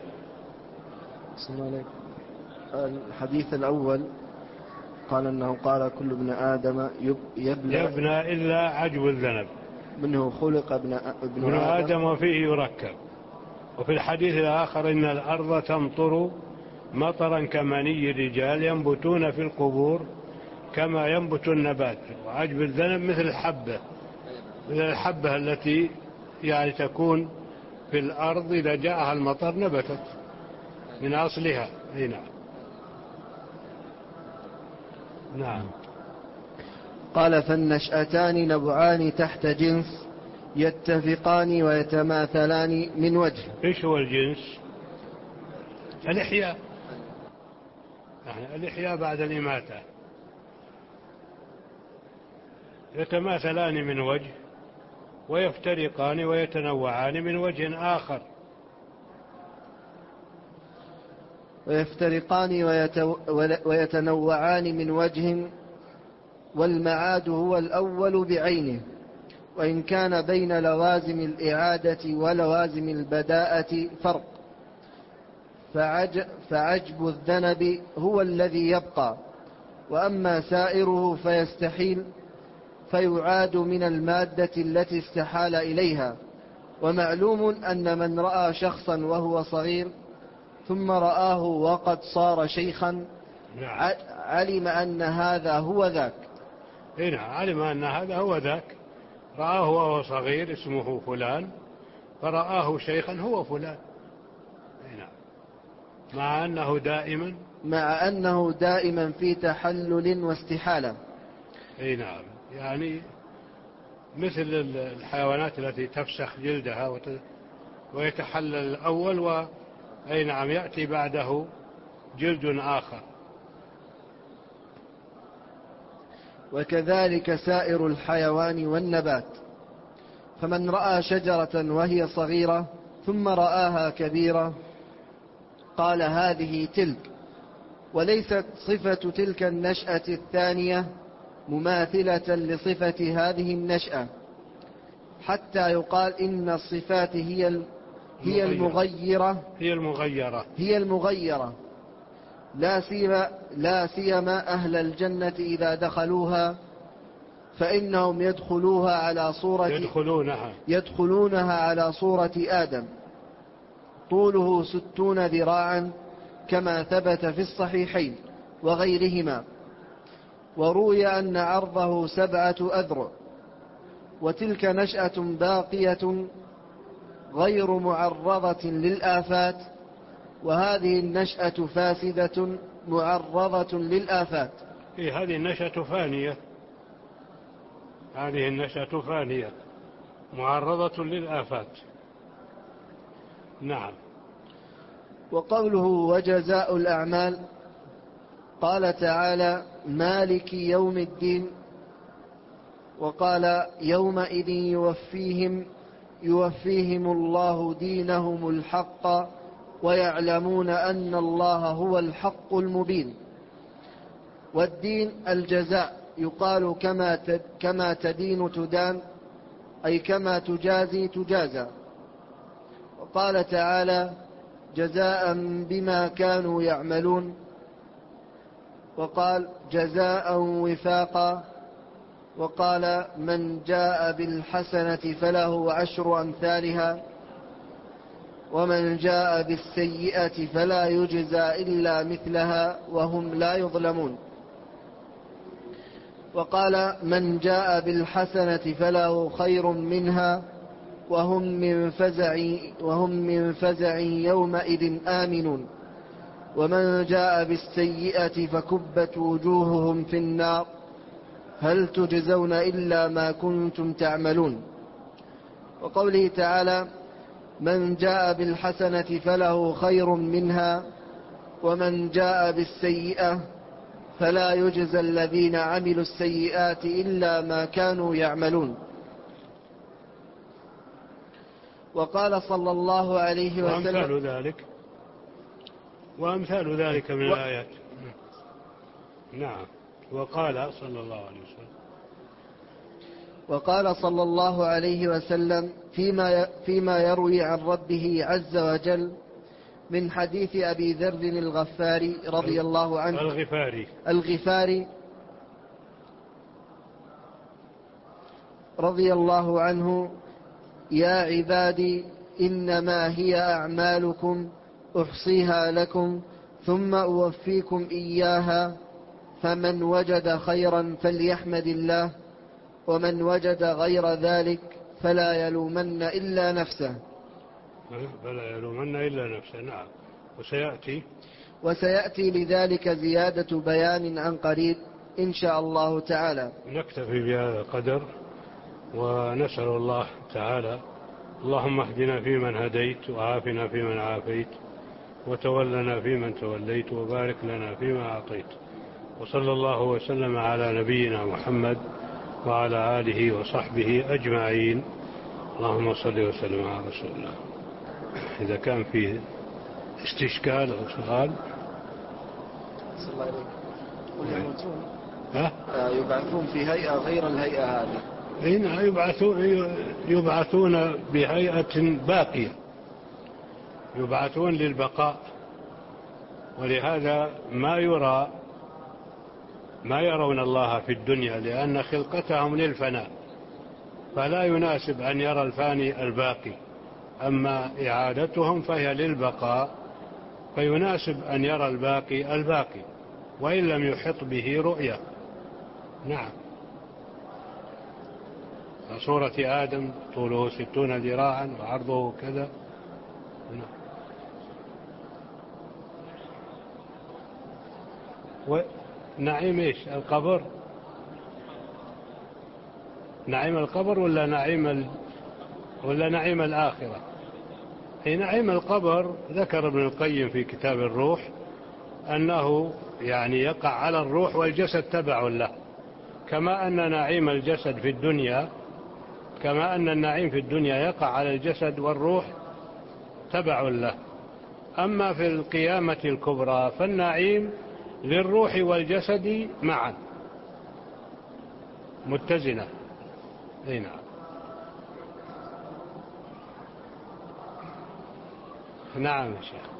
Speaker 2: الحديث الأول قال أنه قال كل ابن آدم يبنى,
Speaker 1: يبنى إلا عجب الذنب
Speaker 2: منه خلق ابن, ابن,
Speaker 1: ابن آدم, آدم وفيه يركب. وفي الحديث الآخر إن الأرض تمطر مطرا كمني الرجال ينبتون في القبور كما ينبت النبات. وعجب الذنب مثل الحبة مثل الحبة التي يعني تكون في الأرض إذا جاءها المطر نبتت من أصلها. هنا نعم.
Speaker 2: قال فالنشأتان نوعان تحت جنس يتفقان ويتماثلان من وجه.
Speaker 1: إيش هو الجنس؟ الإحياء، يعني الإحياء بعد الإماتة. يتماثلان من وجه ويفترقان ويتنوعان من وجه آخر.
Speaker 2: ويفترقان ويتنوعان من وجه والمعاد هو الأول بعينه وإن كان بين لوازم الإعادة ولوازم البداءة فرق. فعجب الذنب هو الذي يبقى وأما سائره فيستحيل فيعاد من المادة التي استحال إليها. ومعلوم أن من رأى شخصا وهو صغير ثم رآه وقد صار شيخا علم أن هذا هو ذاك.
Speaker 1: هنا علم أن هذا هو ذاك. رآه وهو صغير اسمه فلان فرآه شيخا هو فلان. هنا مع أنه دائما
Speaker 2: مع أنه دائما في تحلل واستحالة.
Speaker 1: اي نعم، يعني مثل الحيوانات التي تفسخ جلدها ويتحلل الأول و أي نعم يأتي بعده جلد آخر.
Speaker 2: وكذلك سائر الحيوان والنبات. فمن رأى شجرة وهي صغيرة ثم رآها كبيرة قال هذه تلك، وليست صفة تلك النشأة الثانية مماثلة لصفة هذه النشأة، حتى يقال إن الصفات هي هي المغيرة
Speaker 1: هي المغيرة
Speaker 2: هي المغيرة لا سيما لا سيما أهل الجنة إذا دخلوها فإنهم يدخلوها على صورة
Speaker 1: يدخلونها
Speaker 2: يدخلونها على صورة آدم طوله ستون ذراعا كما ثبت في الصحيحين وغيرهما. وروي أن عرضه سبعة أذرع. وتلك نشأة باقية غير معرضة للآفات، وهذه النشأة فاسدة معرضة للآفات.
Speaker 1: إيه هذه النشأة فانية، هذه النشأة فانية معرضة للآفات. نعم.
Speaker 2: وقوله وجزاء الأعمال قال تعالى مالك يوم الدين، وقال يومئذ يوفيهم يوفيهم الله دينهم الحق ويعلمون أن الله هو الحق المبين. والدين الجزاء، يقال كما كما تدين تدان، أي كما تجازي تجازى. وقال تعالى جزاء بما كانوا يعملون، وقال جزاء وفاقا. وقال من جاء بالحسنة فله عشر أمثالها ومن جاء بالسيئة فلا يجزى إلا مثلها وهم لا يظلمون. وقال من جاء بالحسنة فله خير منها وهم من فزع, وهم من فزع يومئذ آمنون. ومن جاء بالسيئة فكبت وجوههم في النار هل تجزون إلا ما كنتم تعملون. وقوله تعالى من جاء بالحسنة فله خير منها ومن جاء بالسيئة فلا يجزى الذين عملوا السيئات إلا ما كانوا يعملون. وقال صلى الله عليه وسلم
Speaker 1: وأمثال ذلك وأمثال ذلك من و... الآيات. نعم. وقال صلى الله عليه وسلم
Speaker 2: وقال صلى الله عليه وسلم فيما فيما يروي عن ربه عز وجل من حديث أبي ذر الغفاري رضي الله عنه
Speaker 1: الغفاري
Speaker 2: الغفاري رضي الله عنه يا عبادي إنما هي أعمالكم أحصيها لكم ثم أوفيكم إياها فمن وجد خيرا فليحمد الله ومن وجد غير ذلك فلا يلومن إلا نفسه
Speaker 1: فلا يلومن إلا نفسه. نعم. وسيأتي
Speaker 2: وسيأتي لذلك زيادة بيان عن قريب إن شاء الله تعالى.
Speaker 1: نكتفي بهذا القدر ونسأل الله تعالى اللهم اهدنا فيمن هديت وعافنا فيمن عافيت وتولنا فيمن توليت وبارك لنا فيما أعطيت. وصلى الله وسلم على نبينا محمد وعلى آله وصحبه أجمعين. اللهم صل وسلم على رسول الله. إذا كان فيه استشكال أو سؤال
Speaker 2: صلى الله عليه وسلم
Speaker 1: ها؟
Speaker 2: يبعثون في هيئة غير الهيئة هذه.
Speaker 1: هنا يبعثون, يبعثون بهيئة باقية، يبعثون للبقاء. ولهذا ما يرى ما يرون الله في الدنيا لأن خلقتهم للفناء، فلا يناسب أن يرى الفاني الباقي. أما إعادتهم فهي للبقاء، فيناسب أن يرى الباقي الباقي وإن لم يحط به رؤية. نعم. سورة آدم طوله ستون ذراعا وعرضه كذا. ونعيم إيش القبر؟ نعيم القبر ولا نعيم ال... ولا نعيم الآخرة؟ في نعيم القبر ذكر ابن القيم في كتاب الروح أنه يعني يقع على الروح والجسد تبع له، كما أن نعيم الجسد في الدنيا كما أن النعيم في الدنيا يقع على الجسد والروح تبع له. أما في القيامة الكبرى فالنعيم للروح والجسد معا متزنة. أي نعم. نعم يا شيخ.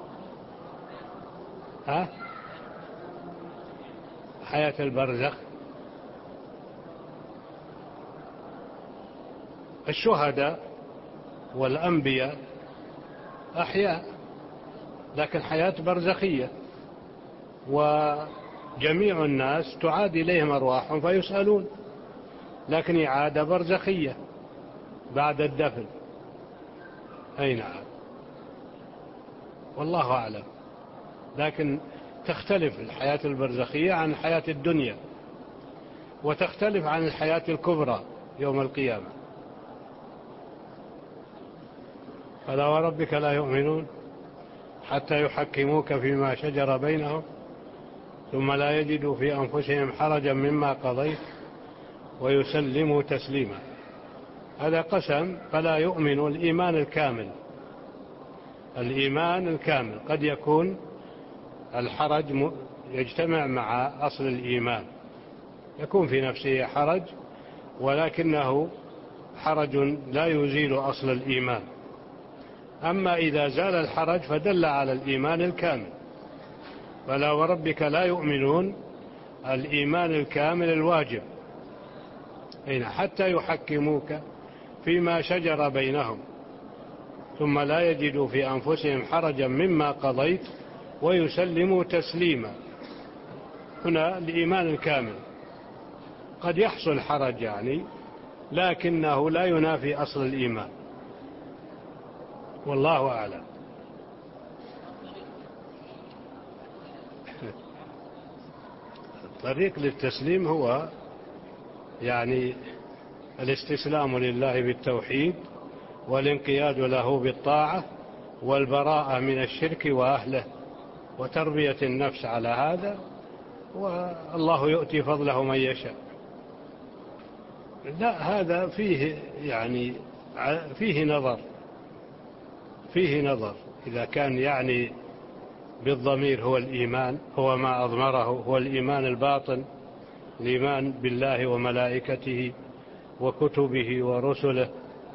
Speaker 1: ها؟ حياة البرزخ. الشهداء والأنبياء أحياء لكن حياة برزخية، وجميع الناس تعاد إليهم أرواحهم فيسألون، لكن إعادة برزخية بعد الدفن. أي نعم. والله أعلم. لكن تختلف الحياة البرزخية عن الحياة الدنيا، وتختلف عن الحياة الكبرى يوم القيامة. فلا وربك لا يؤمنون حتى يحكموك فيما شجر بينهم ثم لا يجدوا في أنفسهم حرجا مما قضيت ويسلموا تسليما. هذا قسم فلا يؤمن الإيمان الكامل. الإيمان الكامل. قد يكون الحرج يجتمع مع أصل الإيمان، يكون في نفسه حرج ولكنه حرج لا يزيل أصل الإيمان. أما إذا زال الحرج فدل على الإيمان الكامل. فلا وربك لا يؤمنون الإيمان الكامل الواجب حتى يحكموك فيما شجر بينهم ثم لا يجدوا في أنفسهم حرجا مما قضيت ويسلموا تسليما. هنا الإيمان الكامل. قد يحصل حرج يعني، لكنه لا ينافي أصل الإيمان، والله أعلم. الطريق للتسليم هو يعني الاستسلام لله بالتوحيد والانقياد له بالطاعة والبراءة من الشرك وأهله وتربية النفس على هذا، والله يؤتي فضله من يشاء. لا، هذا فيه يعني فيه نظر فيه نظر إذا كان يعني بالضمير هو الإيمان، هو ما أضمره، هو الإيمان الباطن، الإيمان بالله وملائكته وكتبه ورسله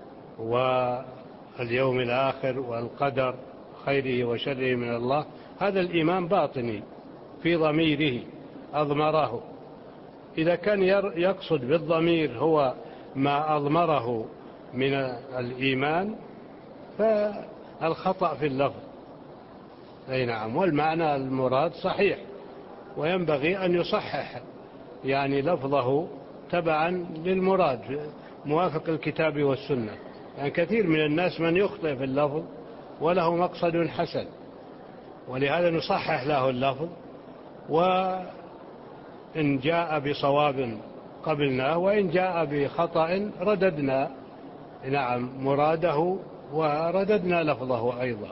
Speaker 1: واليوم الآخر والقدر خيره وشره من الله. هذا الإيمان باطني في ضميره أضمره. إذا كان يقصد بالضمير هو ما أضمره من الإيمان فالخطأ في اللفظ. أي نعم، والمعنى المراد صحيح، وينبغي أن يصحح يعني لفظه تبعا للمراد موافق الكتاب والسنة. يعني كثير من الناس من يخطئ في اللفظ وله مقصد حسن، ولهذا نصحح له اللفظ، وإن جاء بصواب قبلناه وإن جاء بخطأ رددنا نعم مراده ورددنا لفظه أيضا.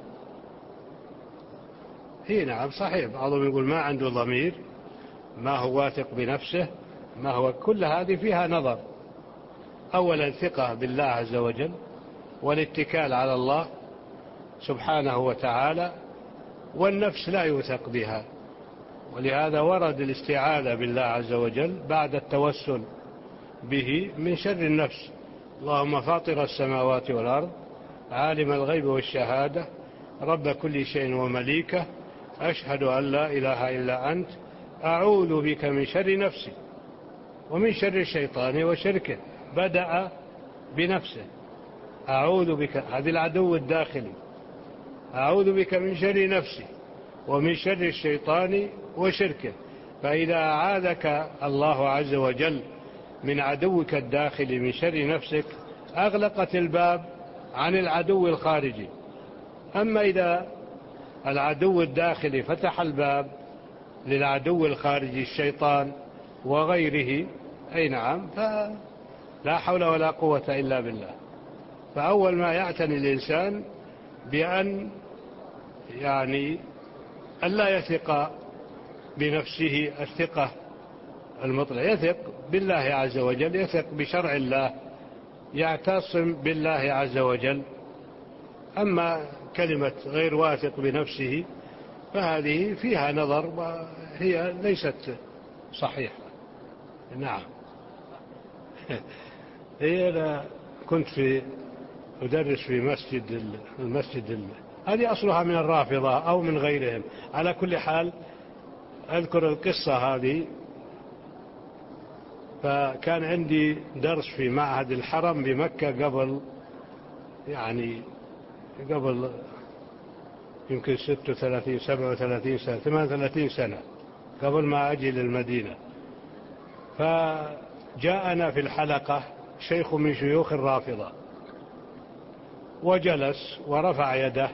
Speaker 1: هي نعم صحيح، بعضهم يقول ما عنده ضمير، ما هو واثق بنفسه، ما هو، كل هذه فيها نظر. أولا ثقة بالله عز وجل والاتكال على الله سبحانه وتعالى، والنفس لا يوثق بها، ولهذا ورد الاستعاذة بالله عز وجل بعد التوسل به من شر النفس. اللهم فاطر السماوات والأرض عالم الغيب والشهادة رب كل شيء ومليكه أشهد أن لا إله إلا أنت أعوذ بك من شر نفسي ومن شر الشيطان وشركه. بدأ بنفسه، أعوذ بك، هذا العدو الداخلي، أعوذ بك من شر نفسي ومن شر الشيطان وشركه. فإذا أعاذك الله عز وجل من عدوك الداخلي من شر نفسك أغلقت الباب عن العدو الخارجي. أما إذا العدو الداخلي فتح الباب للعدو الخارجي الشيطان وغيره، أي نعم، فلا حول ولا قوة إلا بالله. فأول ما يعتني الإنسان بأن يعني ألا يثق بنفسه الثقة المطلق، يثق بالله عز وجل، يثق بشرع الله، يعتصم بالله عز وجل. أما كلمة غير واثق بنفسه فهذه فيها نظر وهي ليست صحيحة. نعم. هي أنا كنت في أدرس في مسجد المسجد هذه أصلها من الرافضة أو من غيرهم. على كل حال أذكر القصة هذه. فكان عندي درس في معهد الحرم بمكة قبل يعني قبل يمكن ستة وثلاثين سبعة وثلاثين سنة ثمانية وثلاثين سنة قبل ما أجي للمدينة. فجاءنا في الحلقة شيخ من شيوخ الرافضة وجلس ورفع يده،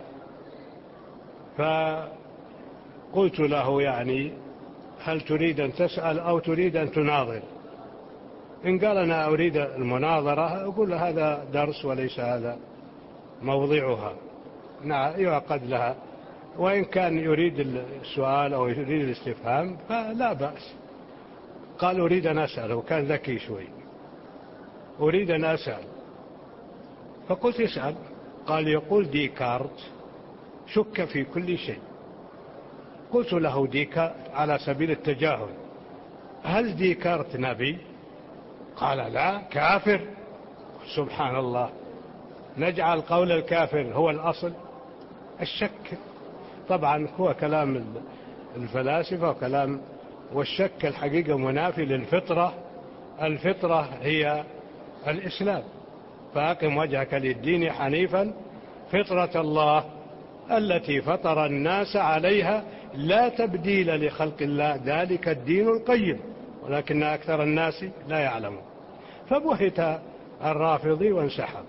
Speaker 1: فقلت له يعني هل تريد أن تسأل أو تريد أن تناظر؟ إن قال أنا أريد المناظرة أقول له هذا درس وليس هذا موضعها، نعم يعقد لها. وإن كان يريد السؤال أو يريد الاستفهام فلا بأس. قال أريد أن أسأل، وكان ذكي شوي، أريد أن أسأل. فقلت اسأل. قال يقول ديكارت شك في كل شيء. قلت له ديكارت على سبيل التجاهل: هل ديكارت نبي؟ قال: لا، كافر. سبحان الله، نجعل قول الكافر هو الأصل؟ الشك طبعا هو كلام الفلاسفة وكلام، والشك الحقيقة منافي للفطرة. الفطرة هي الإسلام، فأقم وجهك للدين حنيفا فطرة الله التي فطر الناس عليها لا تبديل لخلق الله ذلك الدين القيم ولكن أكثر الناس لا يعلمون. فبهت الرافضي وانسحب.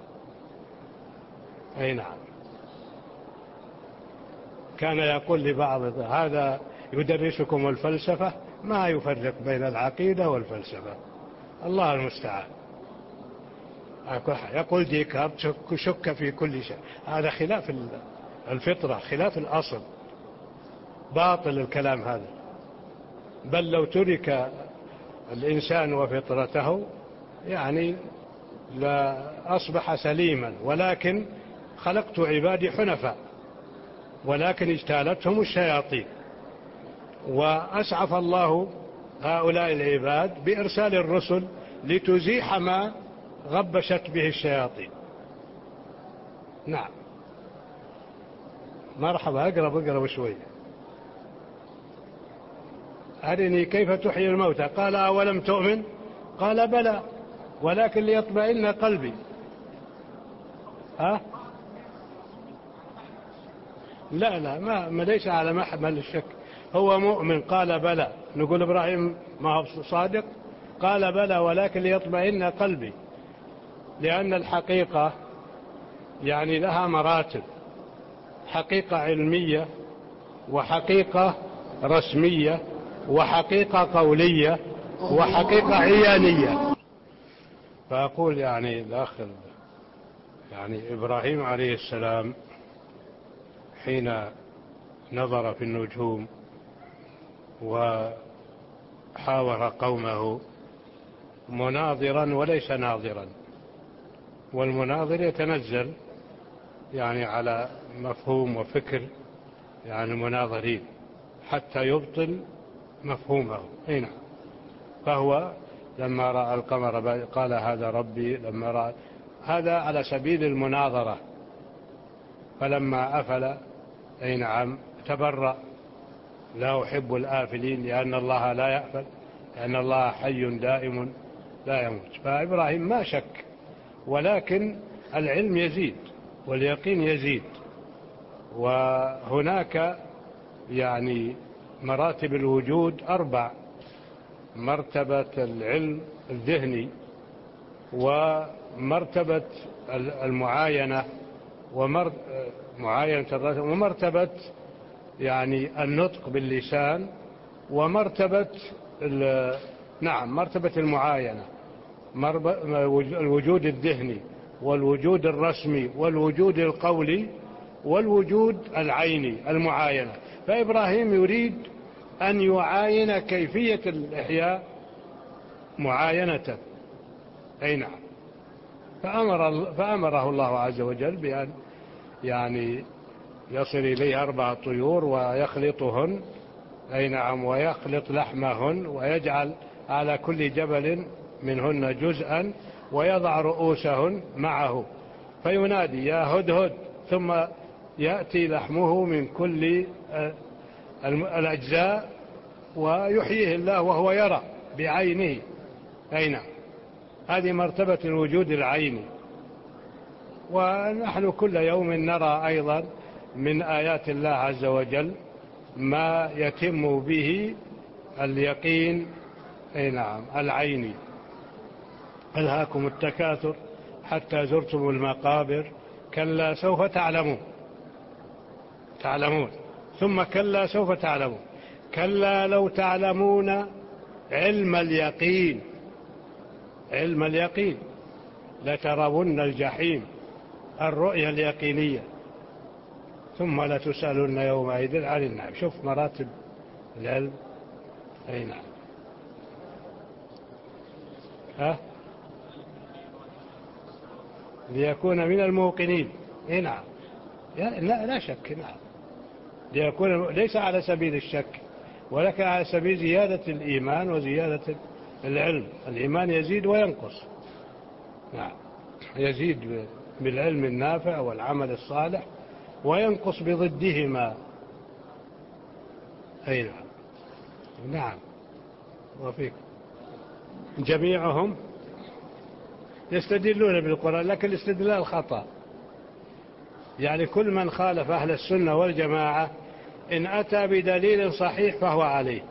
Speaker 1: أي نعم. كان يقول لبعض: هذا يدرسكم الفلسفة، ما يفرق بين العقيدة والفلسفة. الله المستعان. يقول ديكارت: شك في كل شيء. هذا خلاف الفطرة، خلاف الأصل، باطل الكلام هذا. بل لو ترك الإنسان وفطرته يعني لا أصبح سليما، ولكن خلقت عبادي حنفاء، ولكن اجتالتهم الشياطين، وأسعف الله هؤلاء العباد بإرسال الرسل لتزيح ما غبشت به الشياطين. نعم. مرحبا، أقرب أقرب شوي. أرني كيف تحيي الموتى. قال: أولم تؤمن؟ قال: بلى ولكن ليطمئن قلبي. ها؟ لا لا، ما, ما ليس على محمل الشك، هو مؤمن. قال: بلى. نقول إبراهيم ما هو صادق؟ قال: بلى ولكن ليطمئن قلبي. لأن الحقيقة يعني لها مراتب: حقيقة علمية، وحقيقة رسمية، وحقيقة قولية، وحقيقة عيانية. فأقول يعني الأخ يعني إبراهيم عليه السلام حين نظر في النجوم وحاور قومه مناظرا وليس ناظرا، والمناظر يتنزل يعني على مفهوم وفكر يعني المناظرين حتى يبطل مفهومه. هنا فهو لما رأى القمر قال: هذا ربي. لما رأى هذا على سبيل المناظرة، فلما أفل أي نعم تبرأ: لا أحب الآفلين، لأن الله لا يأفل، لأن الله حي دائم لا يموت. فإبراهيم ما شك، ولكن العلم يزيد واليقين يزيد. وهناك يعني مراتب الوجود أربع: مرتبة العلم الذهني، ومرتبة المعاينة، ومعاينة الرسم، ومرتبة يعني النطق باللسان، ومرتبة نعم مرتبة المعاينة، الوجود الذهني والوجود الرسمي والوجود القولي والوجود العيني المعاينة. فإبراهيم يريد أن يعاين كيفية الإحياء معاينة. أي نعم. فأمر فأمره الله عز وجل بأن يعني يصل إليه أربع طيور ويخلطهن. أي نعم. ويخلط لحمهن ويجعل على كل جبل منهن جزءا ويضع رؤوسهن معه، فينادي: يا هدهد، ثم يأتي لحمه من كل الأجزاء ويحييه الله وهو يرى بعينه. أي نعم. هذه مرتبة الوجود العيني. ونحن كل يوم نرى أيضا من آيات الله عز وجل ما يتم به اليقين. أي نعم العيني: ألهاكم التكاثر حتى زرتم المقابر، كلا سوف تعلمون تعلمون ثم كلا سوف تعلمون، كلا لو تعلمون علم اليقين علم اليقين لترون الجحيم، الرؤية اليقينية، ثم لتسألن يومئذ عن النعيم. شوف مراتب العلم. أي نعم. ها؟ ليكون من الموقنين. أي نعم. لا لا شك، نعم، ليكون ليس على سبيل الشك ولكن على سبيل زيادة الإيمان وزيادة العلم. الإيمان يزيد وينقص، نعم، يزيد بالعلم النافع والعمل الصالح وينقص بضدهما. أي نعم، نعم. وفيك جميعهم يستدلون بالقرآن لكن الاستدلال خطأ. يعني كل من خالف أهل السنة والجماعة إن أتى بدليل صحيح فهو عليه،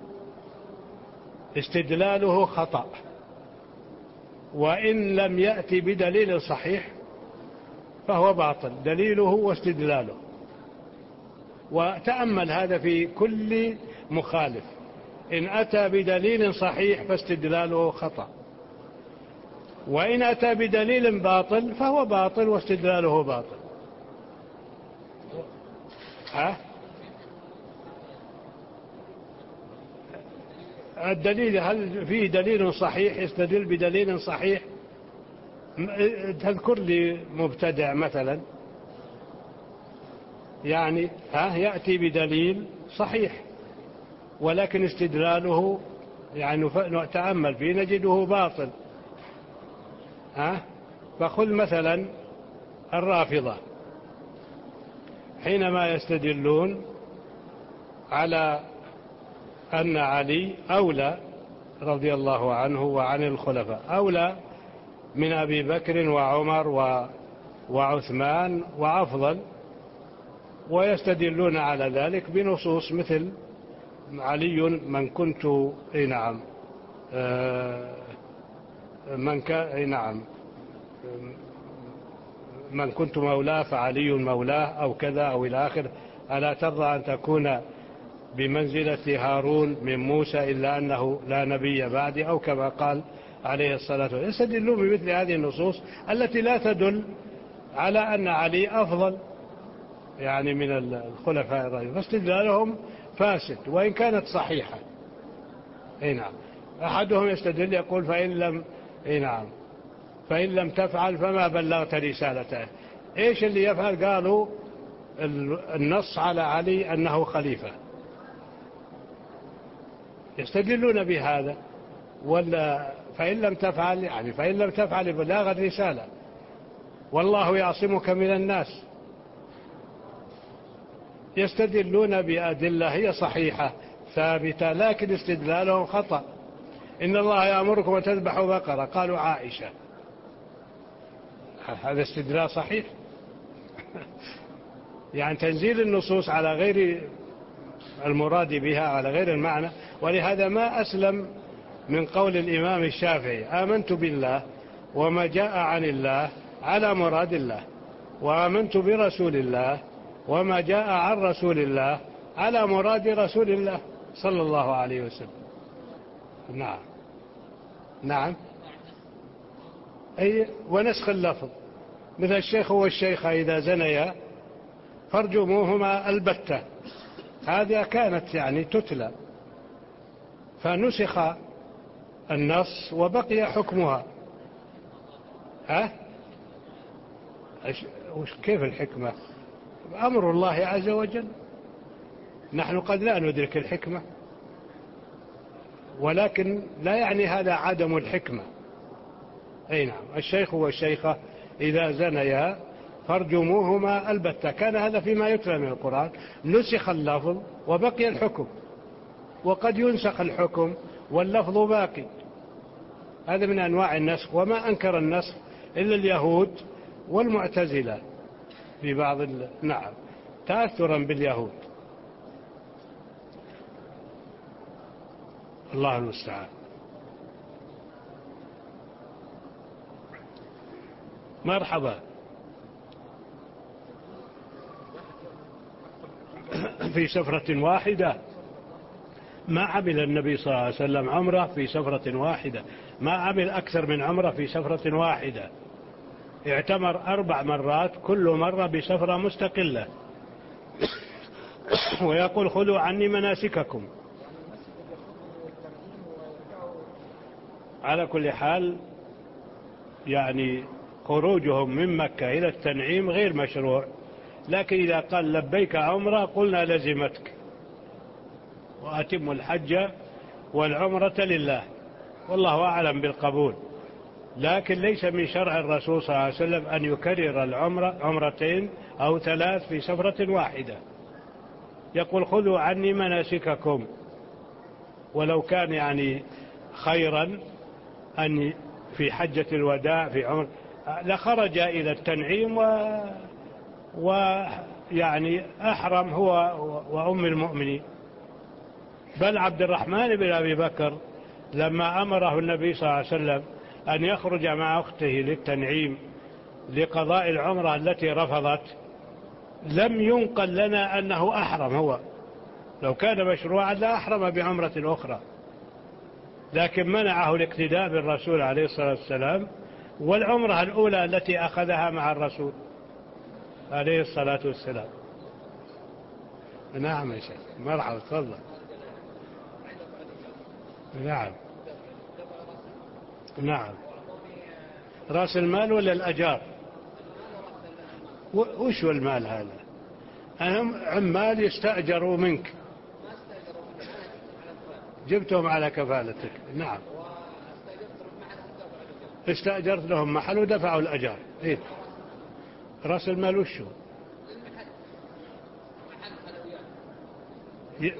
Speaker 1: استدلاله خطأ، وإن لم يأتي بدليل صحيح فهو باطل دليله واستدلاله. وتأمل هذا في كل مخالف، إن أتى بدليل صحيح فاستدلاله خطأ، وإن أتى بدليل باطل فهو باطل واستدلاله باطل. ها؟ الدليل، هل فيه دليل صحيح يستدل بدليل صحيح؟ تذكر لي مبتدع مثلا يعني ها يأتي بدليل صحيح ولكن استدلاله يعني نتأمل فيه نجده باطل. ها؟ فخذ مثلا الرافضة حينما يستدلون على أن علي أولى رضي الله عنه وعن الخلفاء، أولى من أبي بكر وعمر وعثمان وأفضل، ويستدلون على ذلك بنصوص مثل علي من كنت اي نعم من كان نعم من كنت مولاه فعلي مولاه أو كذا أو إلى آخر. ألا ترضى أن تكون بمنزلة هارون من موسى إلا أنه لا نبي بعدي أو كما قال عليه الصلاة والسلام. يستدلون بمثل هذه النصوص التي لا تدل على أن علي أفضل يعني من الخلفاء الراشدين، فاستدلالهم فاسد وإن كانت صحيحة. اي نعم. أحدهم يستدل يقول فإن لم اي نعم فإن لم تفعل فما بلغت رسالته. ايش اللي يفعل؟ قالوا النص على علي أنه خليفة، يستدلون بهذا. ولا فإن لم تفعل يعني فإن لم تفعل بلاغ الرسالة والله يعصمك من الناس. يستدلون بأدلة هي صحيحة ثابتة لكن استدلالهم خطأ. إن الله يأمركم أن تذبحوا بقرة، قالوا عائشة، هذا استدلال صحيح؟ يعني تنزيل النصوص على غير المراد بها على غير المعنى. ولهذا ما أسلم من قول الإمام الشافعي آمنت بالله وما جاء عن الله على مراد الله، وآمنت برسول الله وما جاء عن رسول الله على مراد رسول الله صلى الله عليه وسلم. نعم نعم. أي ونسخ اللفظ مثل الشيخ والشيخة إذا زنيا فارجموهما البتة، هذه كانت يعني تتلى فنسخ النص وبقي حكمها. ها؟ كيف الحكمة؟ أمر الله عز وجل، نحن قد لا ندرك الحكمة ولكن لا يعني هذا عدم الحكمة. أي نعم. الشيخ والشيخة إذا زنيا فارجموهما البتة، كان هذا فيما يتلى من القرآن، نسخ اللفظ وبقي الحكم. وقد ينسخ الحكم واللفظ باقي، هذا من أنواع النسخ. وما أنكر النسخ إلا اليهود والمعتزلة في بعض ال... نعم تأثرا باليهود. الله المستعان. مرحبا. في سفرة واحدة ما عمل النبي صلى الله عليه وسلم عمره في سفرة واحدة، ما عمل أكثر من عمره في سفرة واحدة، اعتمر أربع مرات كل مرة بسفرة مستقلة. ويقول خذوا عني مناسككم. على كل حال يعني خروجهم من مكة إلى التنعيم غير مشروع، لكن إذا قال لبيك عمرة قلنا لزمتك، وأتم الحج والعمرة لله، والله أعلم بالقبول. لكن ليس من شرع الرسول صلى الله عليه وسلم أن يكرر العمرة عمرتين أو ثلاث في سفرة واحدة. يقول خذوا عني مناسككم، ولو كان يعني خيرا أن في حجة الوداع في عمر لخرج إلى التنعيم و ويعني أحرم هو وأم المؤمنين. بل عبد الرحمن بن أبي بكر لما أمره النبي صلى الله عليه وسلم أن يخرج مع أخته للتنعيم لقضاء العمرة التي رفضت، لم ينقل لنا أنه أحرم هو، لو كان مشروعا لا أحرم بعمرة أخرى، لكن منعه الاقتداء بالرسول عليه الصلاة والسلام، والعمرة الأولى التي أخذها مع الرسول عليه الصلاة والسلام. نعم يا شيخ، مرحبا، تفضل. نعم نعم. رأس المال ولا الأجار؟ وش هو المال هذا؟ أهم عمال يستأجروا منك، جبتهم على كفالتك. نعم، استأجرت لهم محل ودفعوا الأجار. إيه؟ رأس المال وش هو؟ ي...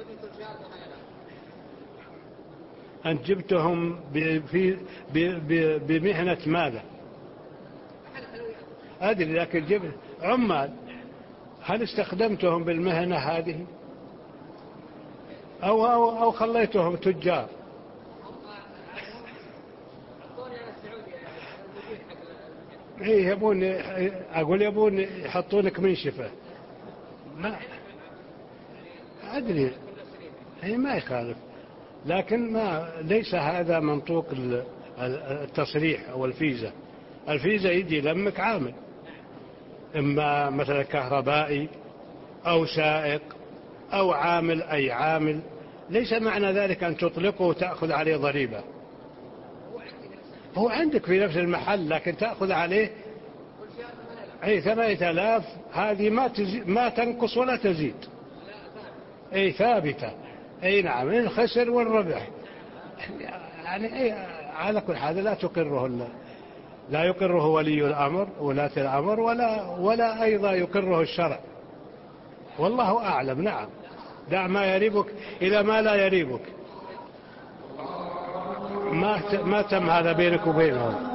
Speaker 1: أنت جبتهم في بمهنة ماذا؟ أدري، لكن جبت عمال، هل استخدمتهم بالمهنة هذه أو, أو, أو خليتهم تجار؟ إيه يبون، أقول يبون يحطونك منشفة. ما أدري، هي ما يخالف، لكن ما ليس هذا منطوق التصريح أو الفيزا. الفيزا يجي لمك عامل، إما مثلا كهربائي أو سائق أو عامل أي عامل، ليس معنى ذلك أن تطلقه وتأخذ عليه ضريبة. هو عندك في نفس المحل لكن تأخذ عليه أي ثمانية آلاف، هذه ما ما تنقص ولا تزيد، أي ثابتة. أي نعم، الخسر والربح يعني أي على كل حال لا تقره الله، لا يقره ولي الأمر ولاة الأمر، ولا ولا أيضا يقره الشرع، والله أعلم. نعم، دع ما يريبك إلى ما لا يريبك. ما ما تم هذا بينك وبينهم.